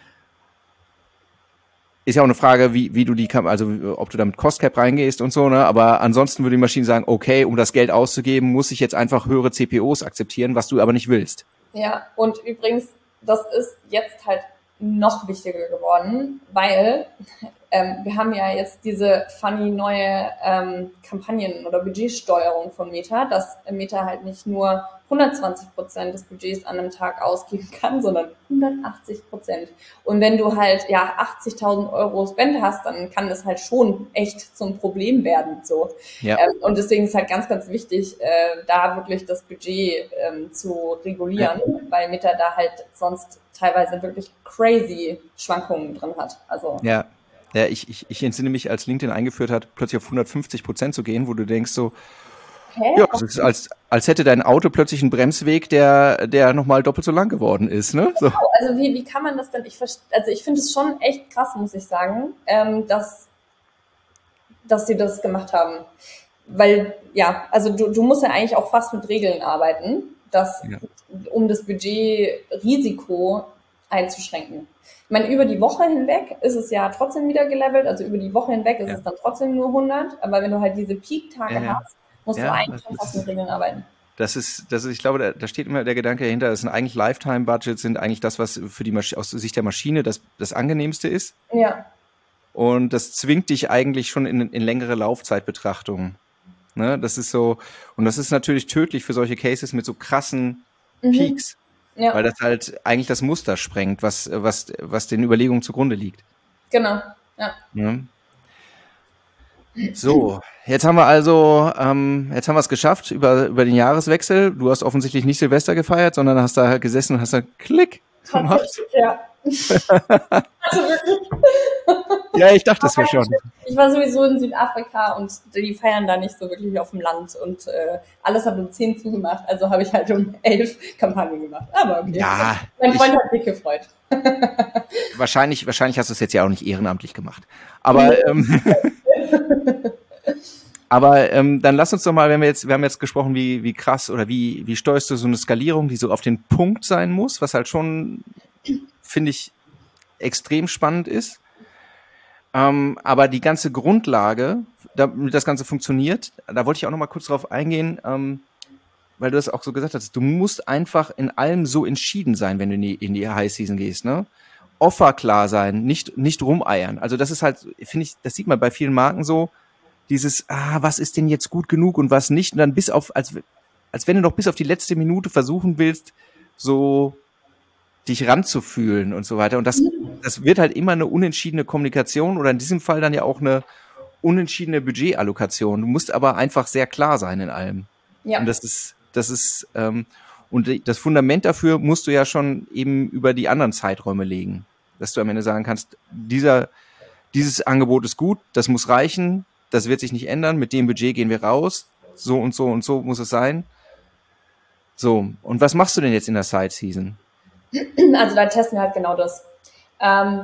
Ist ja auch eine Frage, wie, wie du die, also ob du da mit Cost Cap reingehst und so, ne, aber ansonsten würde die Maschine sagen, okay, um das Geld auszugeben, muss ich jetzt einfach höhere C P Os akzeptieren, was du aber nicht willst. Ja, und übrigens, das ist jetzt halt noch wichtiger geworden, weil ähm, wir haben ja jetzt diese funny neue ähm, Kampagnen- oder Budgetsteuerung von Meta, dass Meta halt nicht nur hundertzwanzig Prozent des Budgets an einem Tag ausgeben kann, sondern hundertachtzig Prozent. Und wenn du halt ja achtzigtausend Euro Spend hast, dann kann das halt schon echt zum Problem werden. So. Ja. Ähm, und deswegen ist halt ganz, ganz wichtig, äh, da wirklich das Budget ähm, zu regulieren, ja. weil Meta da halt sonst teilweise wirklich crazy Schwankungen drin hat. Also ja. Ja, ich, ich, ich entsinne mich, als LinkedIn eingeführt hat, plötzlich auf hundertfünfzig Prozent zu gehen, wo du denkst so, Hä? ja, es ist als, als hätte dein Auto plötzlich einen Bremsweg, der, der nochmal doppelt so lang geworden ist, ne? So. Also wie, wie kann man das denn, ich also ich finde es schon echt krass, muss ich sagen, ähm, dass, dass sie das gemacht haben. Weil, ja, also du, du musst ja eigentlich auch fast mit Regeln arbeiten, dass, ja. um das Budgetrisiko einzuschränken. Ich meine, über die Woche hinweg ist es ja trotzdem wieder gelevelt, also über die Woche hinweg ist ja. es dann trotzdem nur hundert, aber wenn du halt diese Peak-Tage ja. hast, musst ja, du eigentlich schon fast mit Regeln arbeiten. Das ist, das ist, ich glaube, da, da steht immer der Gedanke dahinter, das sind eigentlich Lifetime-Budgets, sind eigentlich das, was für die Masch- aus Sicht der Maschine das, das Angenehmste ist. Ja. Und das zwingt dich eigentlich schon in, in längere Laufzeitbetrachtungen. Ne? Das ist so, und das ist natürlich tödlich für solche Cases mit so krassen mhm. Peaks. Ja. Weil das halt eigentlich das Muster sprengt, was, was, was den Überlegungen zugrunde liegt. Genau, ja. ja. So, jetzt haben wir also, ähm, jetzt haben wir es geschafft über, über den Jahreswechsel. Du hast offensichtlich nicht Silvester gefeiert, sondern hast da gesessen und hast da Klick gemacht. Ja. Also wirklich. Ja, ich dachte es mir schon. Ich war sowieso in Südafrika und die feiern da nicht so wirklich auf dem Land und äh, alles hat um zehn zugemacht, also habe ich halt um elf Kampagnen gemacht. Aber okay. Ja, mein Freund ich, hat sich gefreut. Wahrscheinlich, wahrscheinlich hast du es jetzt ja auch nicht ehrenamtlich gemacht. Aber ähm, aber ähm, dann lass uns doch mal, wenn wir jetzt, wir haben jetzt gesprochen, wie wie krass oder wie wie steuerst du so eine Skalierung, die so auf den Punkt sein muss, was halt schon, finde ich, extrem spannend ist. Ähm, aber die ganze Grundlage, damit das Ganze funktioniert, da wollte ich auch noch mal kurz drauf eingehen, ähm, weil du das auch so gesagt hast, du musst einfach in allem so entschieden sein, wenn du in die, in die High Season gehst, ne? Offer klar sein, nicht, nicht rumeiern. Also das ist halt, finde ich, das sieht man bei vielen Marken so, dieses, ah, was ist denn jetzt gut genug und was nicht, und dann bis auf, als, als wenn du noch bis auf die letzte Minute versuchen willst, so dich ranzufühlen und so weiter. Und das, das wird halt immer eine unentschiedene Kommunikation oder in diesem Fall dann ja auch eine unentschiedene Budgetallokation. Du musst aber einfach sehr klar sein in allem. Ja. Und das ist, das ist, ähm, und das Fundament dafür musst du ja schon eben über die anderen Zeiträume legen. Dass du am Ende sagen kannst, dieser, dieses Angebot ist gut, das muss reichen, das wird sich nicht ändern, mit dem Budget gehen wir raus, so und so und so muss es sein. So, und was machst du denn jetzt in der Side Season? Also da testen wir halt genau das. Ähm,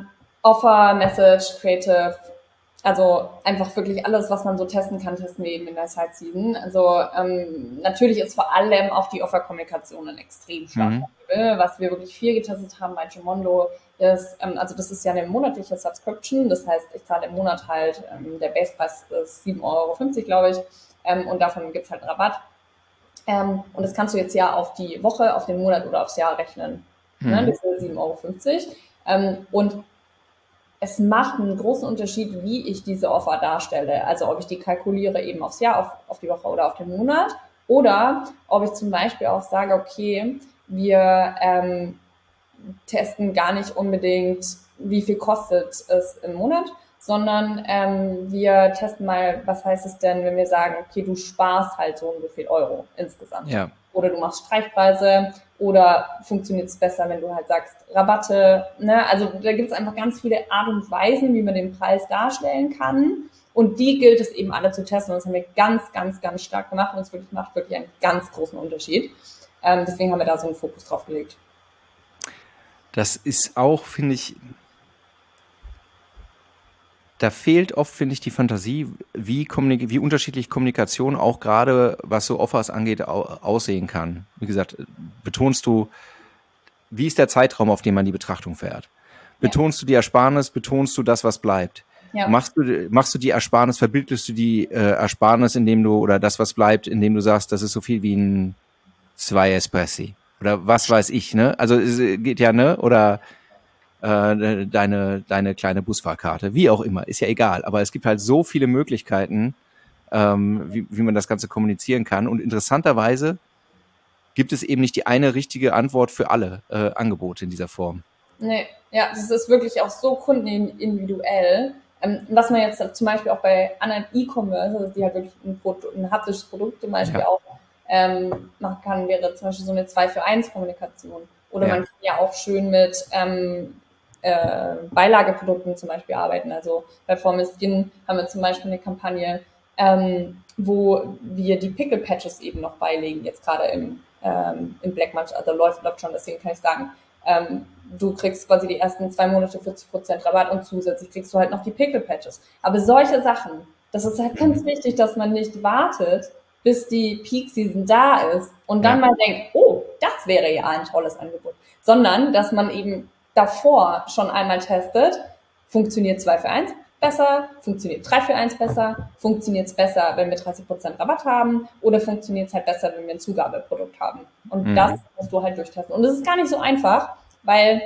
Offer, Message, Creative, also einfach wirklich alles, was man so testen kann, testen wir eben in der Side Season. Also ähm, natürlich ist vor allem auch die Offerkommunikation ein extrem starker Mhm. Hebel. Was wir wirklich viel getestet haben bei Jumondo ist, ähm, also das ist ja eine monatliche Subscription, das heißt, ich zahle im Monat halt, ähm, der Basepreis ist sieben Euro fünfzig, glaube ich, ähm, und davon gibt's halt einen Rabatt. Ähm, und das kannst du jetzt ja auf die Woche, auf den Monat oder aufs Jahr rechnen. Mhm. Ne? Das sind sieben Euro fünfzig. Ähm, und es macht einen großen Unterschied, wie ich diese Offer darstelle. Also ob ich die kalkuliere eben aufs Jahr, auf, auf die Woche oder auf den Monat. Oder ob ich zum Beispiel auch sage, okay, wir ähm, testen gar nicht unbedingt, wie viel kostet es im Monat, sondern ähm, wir testen mal, was heißt es denn, wenn wir sagen, okay, du sparst halt so und so viel Euro insgesamt. Ja. Oder du machst Streichpreise oder funktioniert es besser, wenn du halt sagst Rabatte. Ne? Also da gibt es einfach ganz viele Art und Weisen, wie man den Preis darstellen kann. Und die gilt es eben alle zu testen. Und das haben wir ganz, ganz, ganz stark gemacht. Und es wirklich macht wirklich einen ganz großen Unterschied. Ähm, deswegen haben wir da so einen Fokus drauf gelegt. Das ist auch, finde ich, da fehlt oft, finde ich, die Fantasie, wie, kommunik- wie unterschiedlich Kommunikation auch gerade, was so Offers angeht, au- aussehen kann. Wie gesagt, betonst du, wie ist der Zeitraum, auf den man die Betrachtung fährt? Betonst du die Ersparnis, betonst du das, was bleibt? Ja. Machst du, machst du die Ersparnis, verbildest du die äh, Ersparnis, indem du, oder das, was bleibt, indem du sagst, das ist so viel wie ein zwei Espressi? Oder was weiß ich, ne? Also es geht ja, ne? Oder äh, deine, deine kleine Busfahrkarte, wie auch immer, ist ja egal. Aber es gibt halt so viele Möglichkeiten, ähm, wie, wie man das Ganze kommunizieren kann. Und interessanterweise gibt es eben nicht die eine richtige Antwort für alle äh, Angebote in dieser Form. Nee, ja, das ist wirklich auch so kundenindividuell. Ähm, was man jetzt zum Beispiel auch bei anderen E-Commerce, also die halt wirklich ein, Produkt, ein haptisches Produkt zum Beispiel Ja. auch ähm, machen kann, wäre zum Beispiel so eine zwei für eins Kommunikation. Oder Ja. man kann ja auch schön mit ähm, äh, Beilageprodukten zum Beispiel arbeiten. Also bei Formal Skin haben wir zum Beispiel eine Kampagne, ähm, wo wir die Pickle Patches eben noch beilegen, jetzt gerade im, ähm, im Black Month, also läuft, läuft schon, deswegen kann ich sagen, ähm, du kriegst quasi die ersten zwei Monate vierzig Prozent Rabatt und zusätzlich kriegst du halt noch die Pickle Patches. Aber solche Sachen, das ist halt ganz wichtig, dass man nicht wartet, bis die Peak Season da ist und dann Ja. mal denkt, oh, das wäre ja ein tolles Angebot. Sondern, dass man eben davor schon einmal testet, funktioniert zwei für eins besser, funktioniert drei für eins besser, funktioniert es besser, wenn wir dreißig Prozent Rabatt haben oder funktioniert es halt besser, wenn wir ein Zugabeprodukt haben. Und Mhm. das musst du halt durchtesten. Und das ist gar nicht so einfach, weil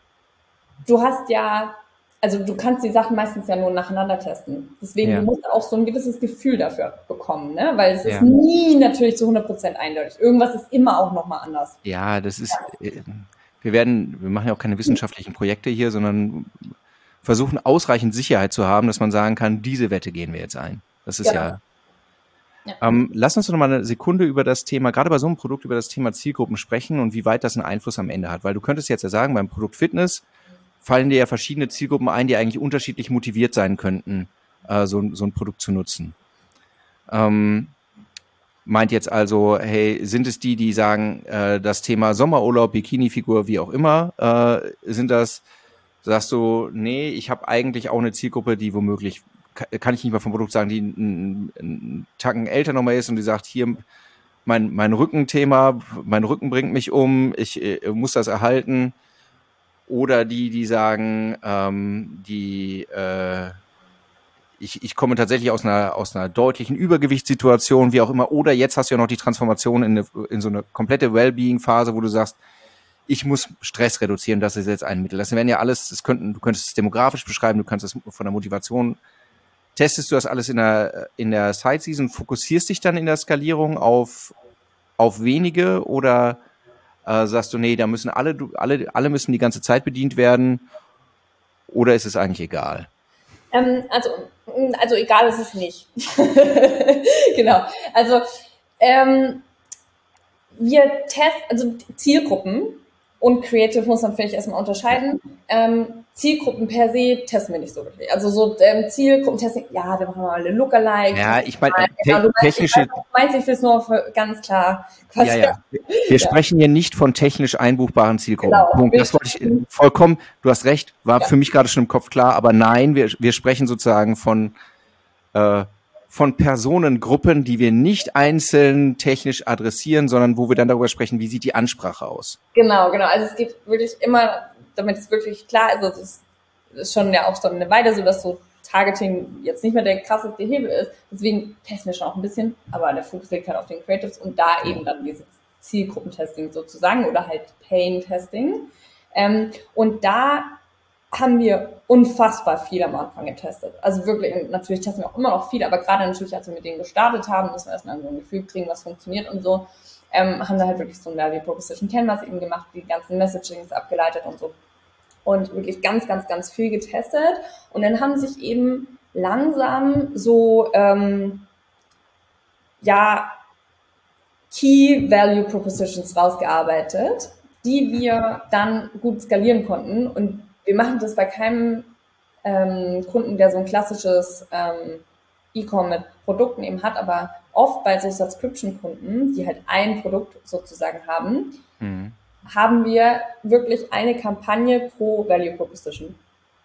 du hast ja, also du kannst die Sachen meistens ja nur nacheinander testen. Deswegen, Ja. du musst auch so ein gewisses Gefühl dafür bekommen, ne? Weil es Ja. ist nie natürlich zu hundert Prozent eindeutig. Irgendwas ist immer auch nochmal anders. Ja, das ist, äh, wir werden, wir machen ja auch keine wissenschaftlichen Projekte hier, sondern versuchen ausreichend Sicherheit zu haben, dass man sagen kann, diese Wette gehen wir jetzt ein. Das ist Genau. ja. Ja. Ähm, lass uns doch noch mal eine Sekunde über das Thema, gerade bei so einem Produkt, über das Thema Zielgruppen sprechen und wie weit das einen Einfluss am Ende hat. Weil du könntest jetzt ja sagen, beim Produkt Fitness fallen dir ja verschiedene Zielgruppen ein, die eigentlich unterschiedlich motiviert sein könnten, äh, so, so ein Produkt zu nutzen. Ähm, meint jetzt also, hey, sind es die, die sagen, äh, das Thema Sommerurlaub, Bikini-Figur, wie auch immer, äh, sind das, sagst du, nee, ich habe eigentlich auch eine Zielgruppe, die womöglich, kann ich nicht mal vom Produkt sagen, die einen, einen Tacken älter nochmal ist und die sagt, hier, mein, mein Rückenthema, mein Rücken bringt mich um, ich äh, muss das erhalten. Oder die, die sagen, ähm, die, äh, ich, ich komme tatsächlich aus einer, aus einer deutlichen Übergewichtssituation, wie auch immer. Oder jetzt hast du ja noch die Transformation in, eine, in so eine komplette Wellbeing-Phase, wo du sagst, ich muss Stress reduzieren, das ist jetzt ein Mittel. Das wären ja alles, das könnten, du könntest es demografisch beschreiben, du kannst es von der Motivation. Testest du das alles in der, in der Side-Season, fokussierst dich dann in der Skalierung auf, auf wenige oder äh, sagst du, nee, da müssen alle, alle, alle müssen die ganze Zeit bedient werden oder ist es eigentlich egal? Ähm, also, also egal ist es nicht. Genau. Also ähm, wir testen, also Zielgruppen und Creative muss man vielleicht erstmal unterscheiden. Ähm, Zielgruppen per se testen wir nicht so wirklich. Also so ähm, Zielgruppentesting, ja, wir machen mal eine Lookalike. Ja, ich meine, mal, te- genau, du meinst, technische... Ich weiß, du meinst, ich will es nur für ganz klar. Quasi, Ja, ja. Wir ja. sprechen hier nicht von technisch einbuchbaren Zielgruppen. Genau. Punkt. Das wollte ich vollkommen, du hast recht, war ja. für mich gerade schon im Kopf klar, aber nein, wir, wir sprechen sozusagen von, äh, von Personengruppen, die wir nicht einzeln technisch adressieren, sondern wo wir dann darüber sprechen, wie sieht die Ansprache aus. Genau, genau. Also es geht wirklich immer, damit es wirklich klar ist, also es ist schon ja auch schon eine Weile so, dass so Targeting jetzt nicht mehr der krasseste Hebel ist. Deswegen testen wir schon auch ein bisschen, aber der Fokus liegt halt auf den Creatives und da ja. eben dann dieses Zielgruppentesting sozusagen oder halt Pain-Testing. Ähm, und da haben wir unfassbar viel am Anfang getestet. Also wirklich, und natürlich testen wir auch immer noch viel, aber gerade natürlich, als wir mit denen gestartet haben, müssen wir erstmal so ein Gefühl kriegen, was funktioniert und so, ähm, haben wir halt wirklich so ein Value Proposition Canvas eben gemacht, die ganzen Messagings abgeleitet und so. Und wirklich ganz, ganz, ganz viel getestet. Und dann haben sich eben langsam so, ähm, ja, Key Value Propositions rausgearbeitet, die wir dann gut skalieren konnten. Und wir machen das bei keinem ähm, Kunden, der so ein klassisches ähm, E-Com mit Produkten eben hat, aber oft bei so Subscription-Kunden, die halt ein Produkt sozusagen haben, mhm. haben wir wirklich eine Kampagne pro Value Proposition.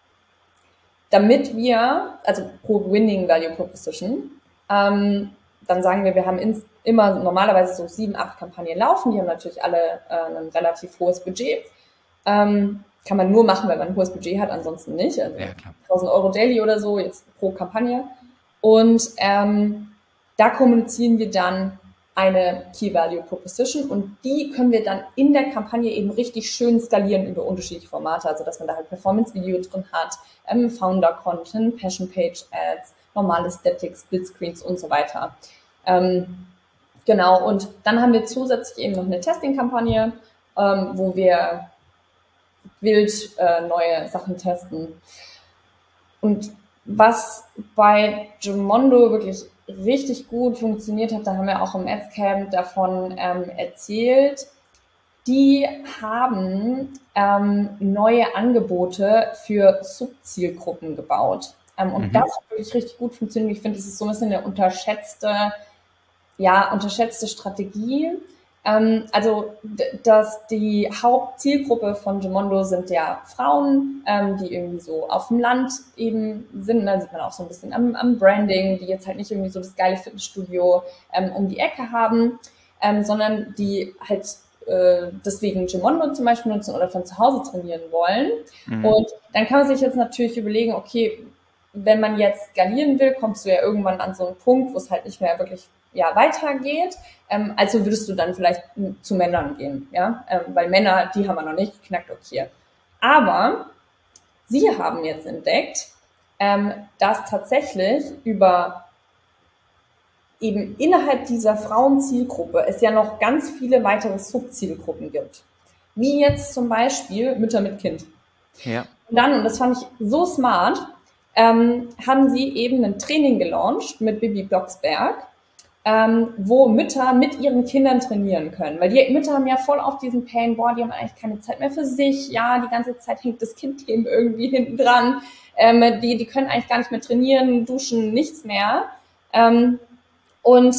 Damit wir, also pro Winning Value Proposition, ähm, dann sagen wir, wir haben ins, immer normalerweise so sieben, acht Kampagnen laufen, die haben natürlich alle äh, ein relativ hohes Budget. Ähm, kann man nur machen, wenn man ein hohes Budget hat, ansonsten nicht. Also ja, tausend Euro Daily oder so jetzt pro Kampagne. Und ähm, da kommunizieren wir dann eine Key Value Proposition und die können wir dann in der Kampagne eben richtig schön skalieren über unterschiedliche Formate, also dass man da halt Performance-Video drin hat, ähm, Founder-Content, Passion-Page-Ads, normale Statics, Splitscreens und so weiter. Ähm, genau, und dann haben wir zusätzlich eben noch eine Testing-Kampagne, ähm, wo wir wild äh, neue Sachen testen. Und was bei Gemondo wirklich richtig gut funktioniert hat, da haben wir auch im Adscamp davon ähm, erzählt, die haben ähm, neue Angebote für Subzielgruppen gebaut. Ähm, und mhm. das hat wirklich richtig gut funktioniert. Ich finde, das ist so ein bisschen eine unterschätzte, ja, unterschätzte Strategie. Ähm, also, d- dass die Hauptzielgruppe von Gemondo sind ja Frauen, ähm, die irgendwie so auf dem Land eben sind. Da sieht man auch so ein bisschen am, am Branding, die jetzt halt nicht irgendwie so das geile Fitnessstudio ähm, um die Ecke haben, ähm, sondern die halt äh, deswegen Gemondo zum Beispiel nutzen oder von zu Hause trainieren wollen. Mhm. Und dann kann man sich jetzt natürlich überlegen, okay, wenn man jetzt skalieren will, kommst du ja irgendwann an so einen Punkt, wo es halt nicht mehr wirklich ja, weitergeht. Ähm, also würdest du dann vielleicht zu Männern gehen, ja, ähm, weil Männer, die haben wir noch nicht geknackt, okay. Aber sie haben jetzt entdeckt, ähm, dass tatsächlich über eben innerhalb dieser Frauenzielgruppe es ja noch ganz viele weitere Subzielgruppen gibt. Wie jetzt zum Beispiel Mütter mit Kind. Ja. Und dann, und das fand ich so smart, ähm, haben sie eben ein Training gelauncht mit Bibi Blocksberg, ähm, wo Mütter mit ihren Kindern trainieren können. Weil die Mütter haben ja voll auf diesen Pain, boah, die haben eigentlich keine Zeit mehr für sich, ja, die ganze Zeit hängt das Kind eben irgendwie hinten dran, ähm, die, die können eigentlich gar nicht mehr trainieren, duschen, nichts mehr. Ähm, und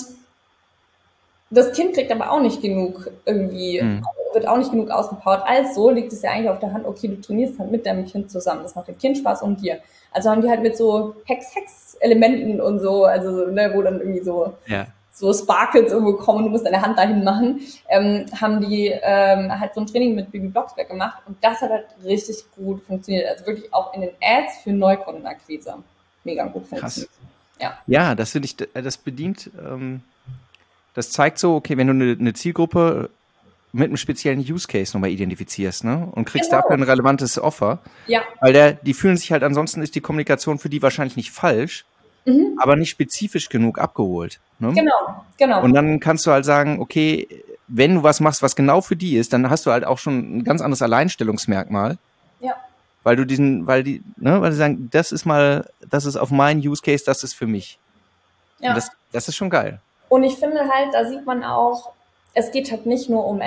das Kind kriegt aber auch nicht genug irgendwie, mhm. wird auch nicht genug ausgepowert. Also liegt es ja eigentlich auf der Hand, okay, du trainierst halt mit deinem Kind zusammen. Das macht dem Kind Spaß und dir. Also haben die halt mit so Hex-Hex-Elementen und so, also ne, wo dann irgendwie so, ja. so Sparkles irgendwo kommen und du musst deine Hand dahin machen, ähm, haben die ähm, halt so ein Training mit Bibi Blocksberg gemacht und das hat halt richtig gut funktioniert. Also wirklich auch in den Ads für Neukundenakquise. Mega gut funktioniert. Krass. Ja. Ja, das finde ich, das bedient, ähm, das zeigt so, okay, wenn du eine, eine Zielgruppe mit einem speziellen Use Case nochmal identifizierst, ne, und kriegst genau. dafür ein relevantes Offer, ja. weil der, die fühlen sich halt, ansonsten ist die Kommunikation für die wahrscheinlich nicht falsch, mhm. aber nicht spezifisch genug abgeholt. Ne? Genau, genau. Und dann kannst du halt sagen, okay, wenn du was machst, was genau für die ist, dann hast du halt auch schon ein ganz anderes Alleinstellungsmerkmal. Ja. Weil du diesen, weil die, ne, weil sie sagen, das ist mal, das ist auf meinen Use Case, das ist für mich. Ja. Und das, das ist schon geil. Und ich finde halt, da sieht man auch, es geht halt nicht nur um Ads.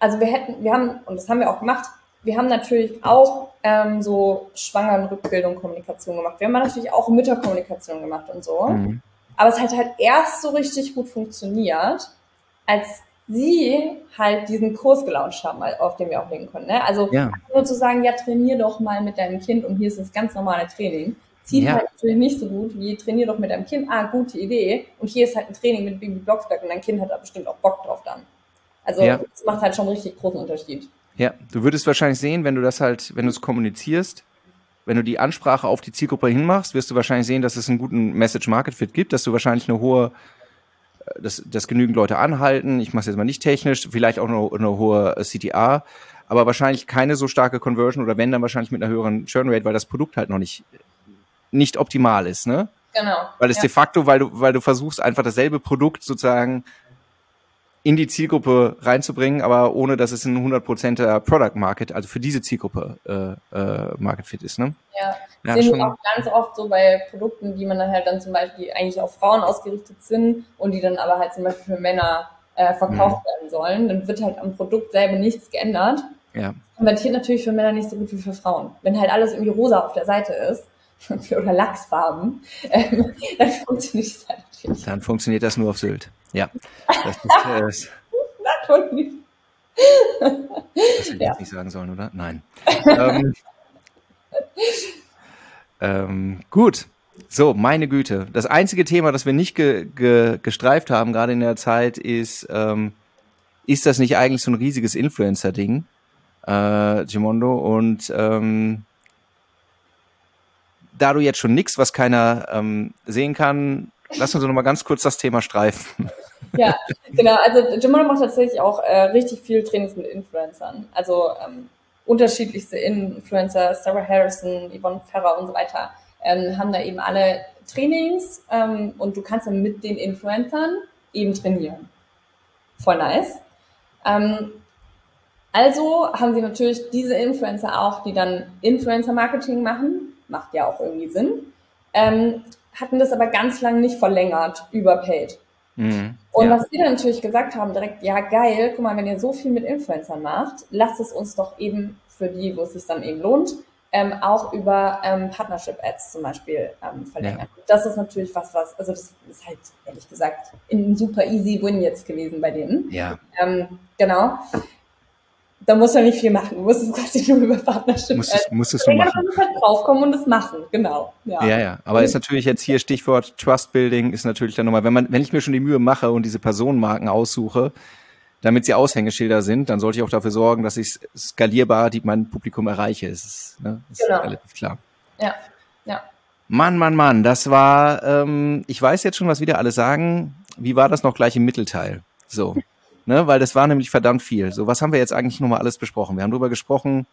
Also wir hätten, wir haben, und das haben wir auch gemacht, wir haben natürlich auch ähm, so Schwangerenrückbildung, Kommunikation gemacht. Wir haben natürlich auch Mütterkommunikation gemacht und so. Mhm. Aber es hat halt erst so richtig gut funktioniert, als sie halt diesen Kurs gelauncht haben, auf den wir auch legen konnten. Ne? Also ja. nur zu sagen, ja, trainier doch mal mit deinem Kind und hier ist das ganz normale Training, zieht ja. halt natürlich nicht so gut wie trainier doch mit deinem Kind. Ah, gute Idee. Und hier ist halt ein Training mit Bibi Blocksberg und dein Kind hat da bestimmt auch Bock drauf dann. Also ja. das macht halt schon einen richtig großen Unterschied. Ja, du würdest wahrscheinlich sehen, wenn du das halt, wenn du es kommunizierst, wenn du die Ansprache auf die Zielgruppe hinmachst, wirst du wahrscheinlich sehen, dass es einen guten Message-Market-Fit gibt, dass du wahrscheinlich eine hohe, dass, dass genügend Leute anhalten, ich mache es jetzt mal nicht technisch, vielleicht auch eine, eine hohe C T R, aber wahrscheinlich keine so starke Conversion oder wenn, dann wahrscheinlich mit einer höheren Churn-Rate, weil das Produkt halt noch nicht, nicht optimal ist, ne? Genau. Weil es ja. de facto, weil du, weil du versuchst einfach dasselbe Produkt sozusagen in die Zielgruppe reinzubringen, aber ohne, dass es ein hundert Prozenter Product Market, also für diese Zielgruppe äh, äh, Market Fit ist, ne? Ja, ja sehen wir auch ganz oft so bei Produkten, die man dann halt dann zum Beispiel eigentlich auf Frauen ausgerichtet sind und die dann aber halt zum Beispiel für Männer äh, verkauft mhm. werden sollen. Dann wird halt am Produkt selber nichts geändert. Ja. Konvertiert natürlich für Männer nicht so gut wie für Frauen. Wenn halt alles irgendwie rosa auf der Seite ist, oder Lachsfarben, ähm, dann funktioniert das halt natürlich. Dann funktioniert das nur auf Sylt. Ja. Das ist, äh, Natürlich. Das hätte ich ja. jetzt nicht sagen sollen, oder? Nein. ähm, ähm, gut. So, meine Güte. Das einzige Thema, das wir nicht ge- ge- gestreift haben, gerade in der Zeit, ist, ähm, ist das nicht eigentlich so ein riesiges Influencer-Ding, äh, Gimondo? Und ähm, da du jetzt schon nix, was keiner ähm, sehen kann, lass uns doch noch mal ganz kurz das Thema streifen. Ja, genau. Also Gimondo macht tatsächlich auch äh, richtig viel Trainings mit Influencern. Also ähm, unterschiedlichste Influencer, Sarah Harrison, Yvonne Ferrer und so weiter, ähm, haben da eben alle Trainings ähm, und du kannst dann mit den Influencern eben trainieren. Voll nice. Ähm, also haben sie natürlich diese Influencer auch, die dann Influencer-Marketing machen, macht ja auch irgendwie Sinn, ähm, hatten das aber ganz lang nicht verlängert über Paid. Mhm, und ja. was wir dann natürlich gesagt haben, direkt, ja geil, guck mal, wenn ihr so viel mit Influencern macht, lasst es uns doch eben für die, wo es sich dann eben lohnt, ähm, auch über ähm, Partnership-Ads zum Beispiel ähm, verlängern. Ja. Das ist natürlich was, was, also das ist halt, ehrlich gesagt, ein super easy Win jetzt gewesen bei denen. Ja. Ähm, genau. Da muss ja nicht viel machen. Du musst es quasi nur über Partnership. Musst es, musst es nur machen. Du kannst halt draufkommen und es machen, genau. Ja, ja, ja. Aber ist natürlich jetzt hier Stichwort Trust Building, ist natürlich dann nochmal, wenn man, wenn ich mir schon die Mühe mache und diese Personenmarken aussuche, damit sie Aushängeschilder sind, dann sollte ich auch dafür sorgen, dass ich skalierbar die, mein Publikum erreiche. Das ist, ne, das genau. ist relativ klar. Ja, ja. Mann, Mann, Mann, das war, ähm, ich weiß jetzt schon, was wieder alle sagen. Wie war das noch gleich im Mittelteil? So. Ne, weil das war nämlich verdammt viel. So, was haben wir jetzt eigentlich nochmal alles besprochen? Wir haben darüber gesprochen,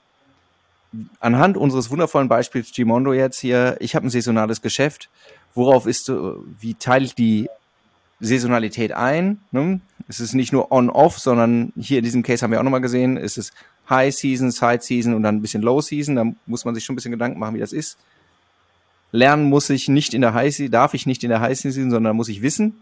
anhand unseres wundervollen Beispiels Gimondo jetzt hier, ich habe ein saisonales Geschäft. Worauf ist, wie teile ich die Saisonalität ein? Ne? Es ist nicht nur on-off, sondern hier in diesem Case haben wir auch nochmal gesehen, es ist High Season, Side Season und dann ein bisschen Low Season. Da muss man sich schon ein bisschen Gedanken machen, wie das ist. Lernen muss ich nicht in der High Season, darf ich nicht in der High Season, sondern muss ich wissen.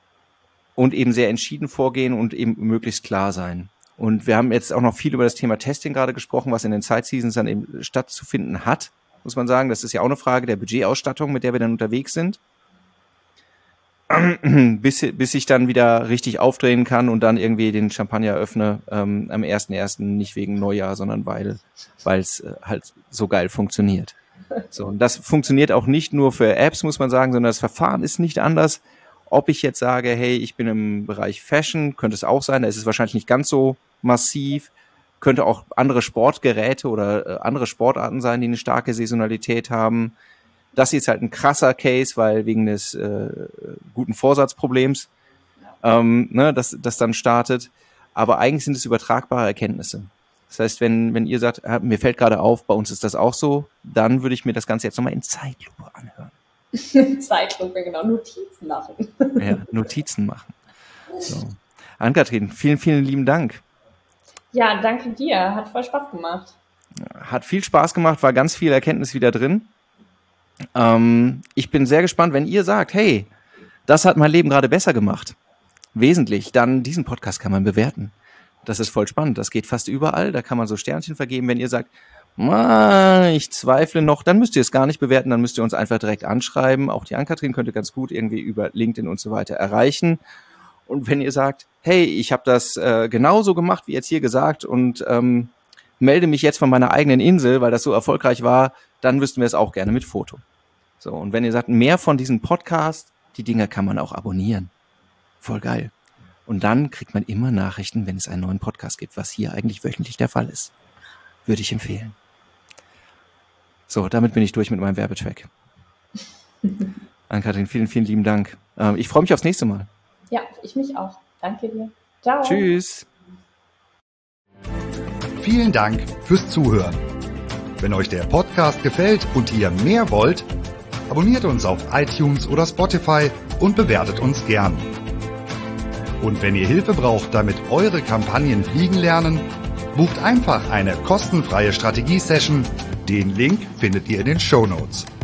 Und eben sehr entschieden vorgehen und eben möglichst klar sein. Und wir haben jetzt auch noch viel über das Thema Testing gerade gesprochen, was in den Side Seasons dann eben stattzufinden hat, muss man sagen. Das ist ja auch eine Frage der Budgetausstattung, mit der wir dann unterwegs sind. Bis, bis ich dann wieder richtig aufdrehen kann und dann irgendwie den Champagner öffne ähm, am ersten ersten nicht wegen Neujahr, sondern weil weil es äh, halt so geil funktioniert. So, und das funktioniert auch nicht nur für Apps, muss man sagen, sondern das Verfahren ist nicht anders. Ob ich jetzt sage, hey, ich bin im Bereich Fashion, könnte es auch sein, da ist es wahrscheinlich nicht ganz so massiv, könnte auch andere Sportgeräte oder äh, andere Sportarten sein, die eine starke Saisonalität haben. Das hier ist halt ein krasser Case, weil wegen des äh, guten Vorsatzproblems, ähm, ne, das, das dann startet. Aber eigentlich sind es übertragbare Erkenntnisse. Das heißt, wenn, wenn ihr sagt, äh, mir fällt gerade auf, bei uns ist das auch so, dann würde ich mir das Ganze jetzt nochmal in Zeitlupe anhören. Zeitlupe, genau, Notizen machen. Ja, Notizen machen. So. Ann-Kathrin, vielen, vielen lieben Dank. Ja, danke dir. Hat voll Spaß gemacht. Hat viel Spaß gemacht, war ganz viel Erkenntnis wieder drin. Ähm, ich bin sehr gespannt, wenn ihr sagt, hey, das hat mein Leben gerade besser gemacht. Wesentlich, dann diesen Podcast kann man bewerten. das ist voll spannend. Das geht fast überall. Da kann man so Sternchen vergeben. Wenn ihr sagt, ich zweifle noch, dann müsst ihr es gar nicht bewerten, dann müsst ihr uns einfach direkt anschreiben. Auch die Ann-Kathrin könnt ihr ganz gut irgendwie über LinkedIn und so weiter erreichen. Und wenn ihr sagt, hey, ich habe das äh, genauso gemacht, wie jetzt hier gesagt und ähm, melde mich jetzt von meiner eigenen Insel, weil das so erfolgreich war, dann wüssten wir es auch gerne mit Foto. So, und wenn ihr sagt, mehr von diesen Podcasts, die Dinger kann man auch abonnieren. Voll geil. Und dann kriegt man immer Nachrichten, wenn es einen neuen Podcast gibt, was hier eigentlich wöchentlich der Fall ist. Würde ich empfehlen. So, damit bin ich durch mit meinem Werbetrack. Ann-Kathrin, vielen, vielen lieben Dank. Ähm, ich freue mich aufs nächste Mal. Ja, ich mich auch. Danke dir. Ciao. Tschüss. Vielen Dank fürs Zuhören. Wenn euch der Podcast gefällt und ihr mehr wollt, abonniert uns auf iTunes oder Spotify und bewertet uns gern. Und wenn ihr Hilfe braucht, damit eure Kampagnen fliegen lernen, bucht einfach eine kostenfreie Strategie-Session. Den Link findet ihr in den Shownotes.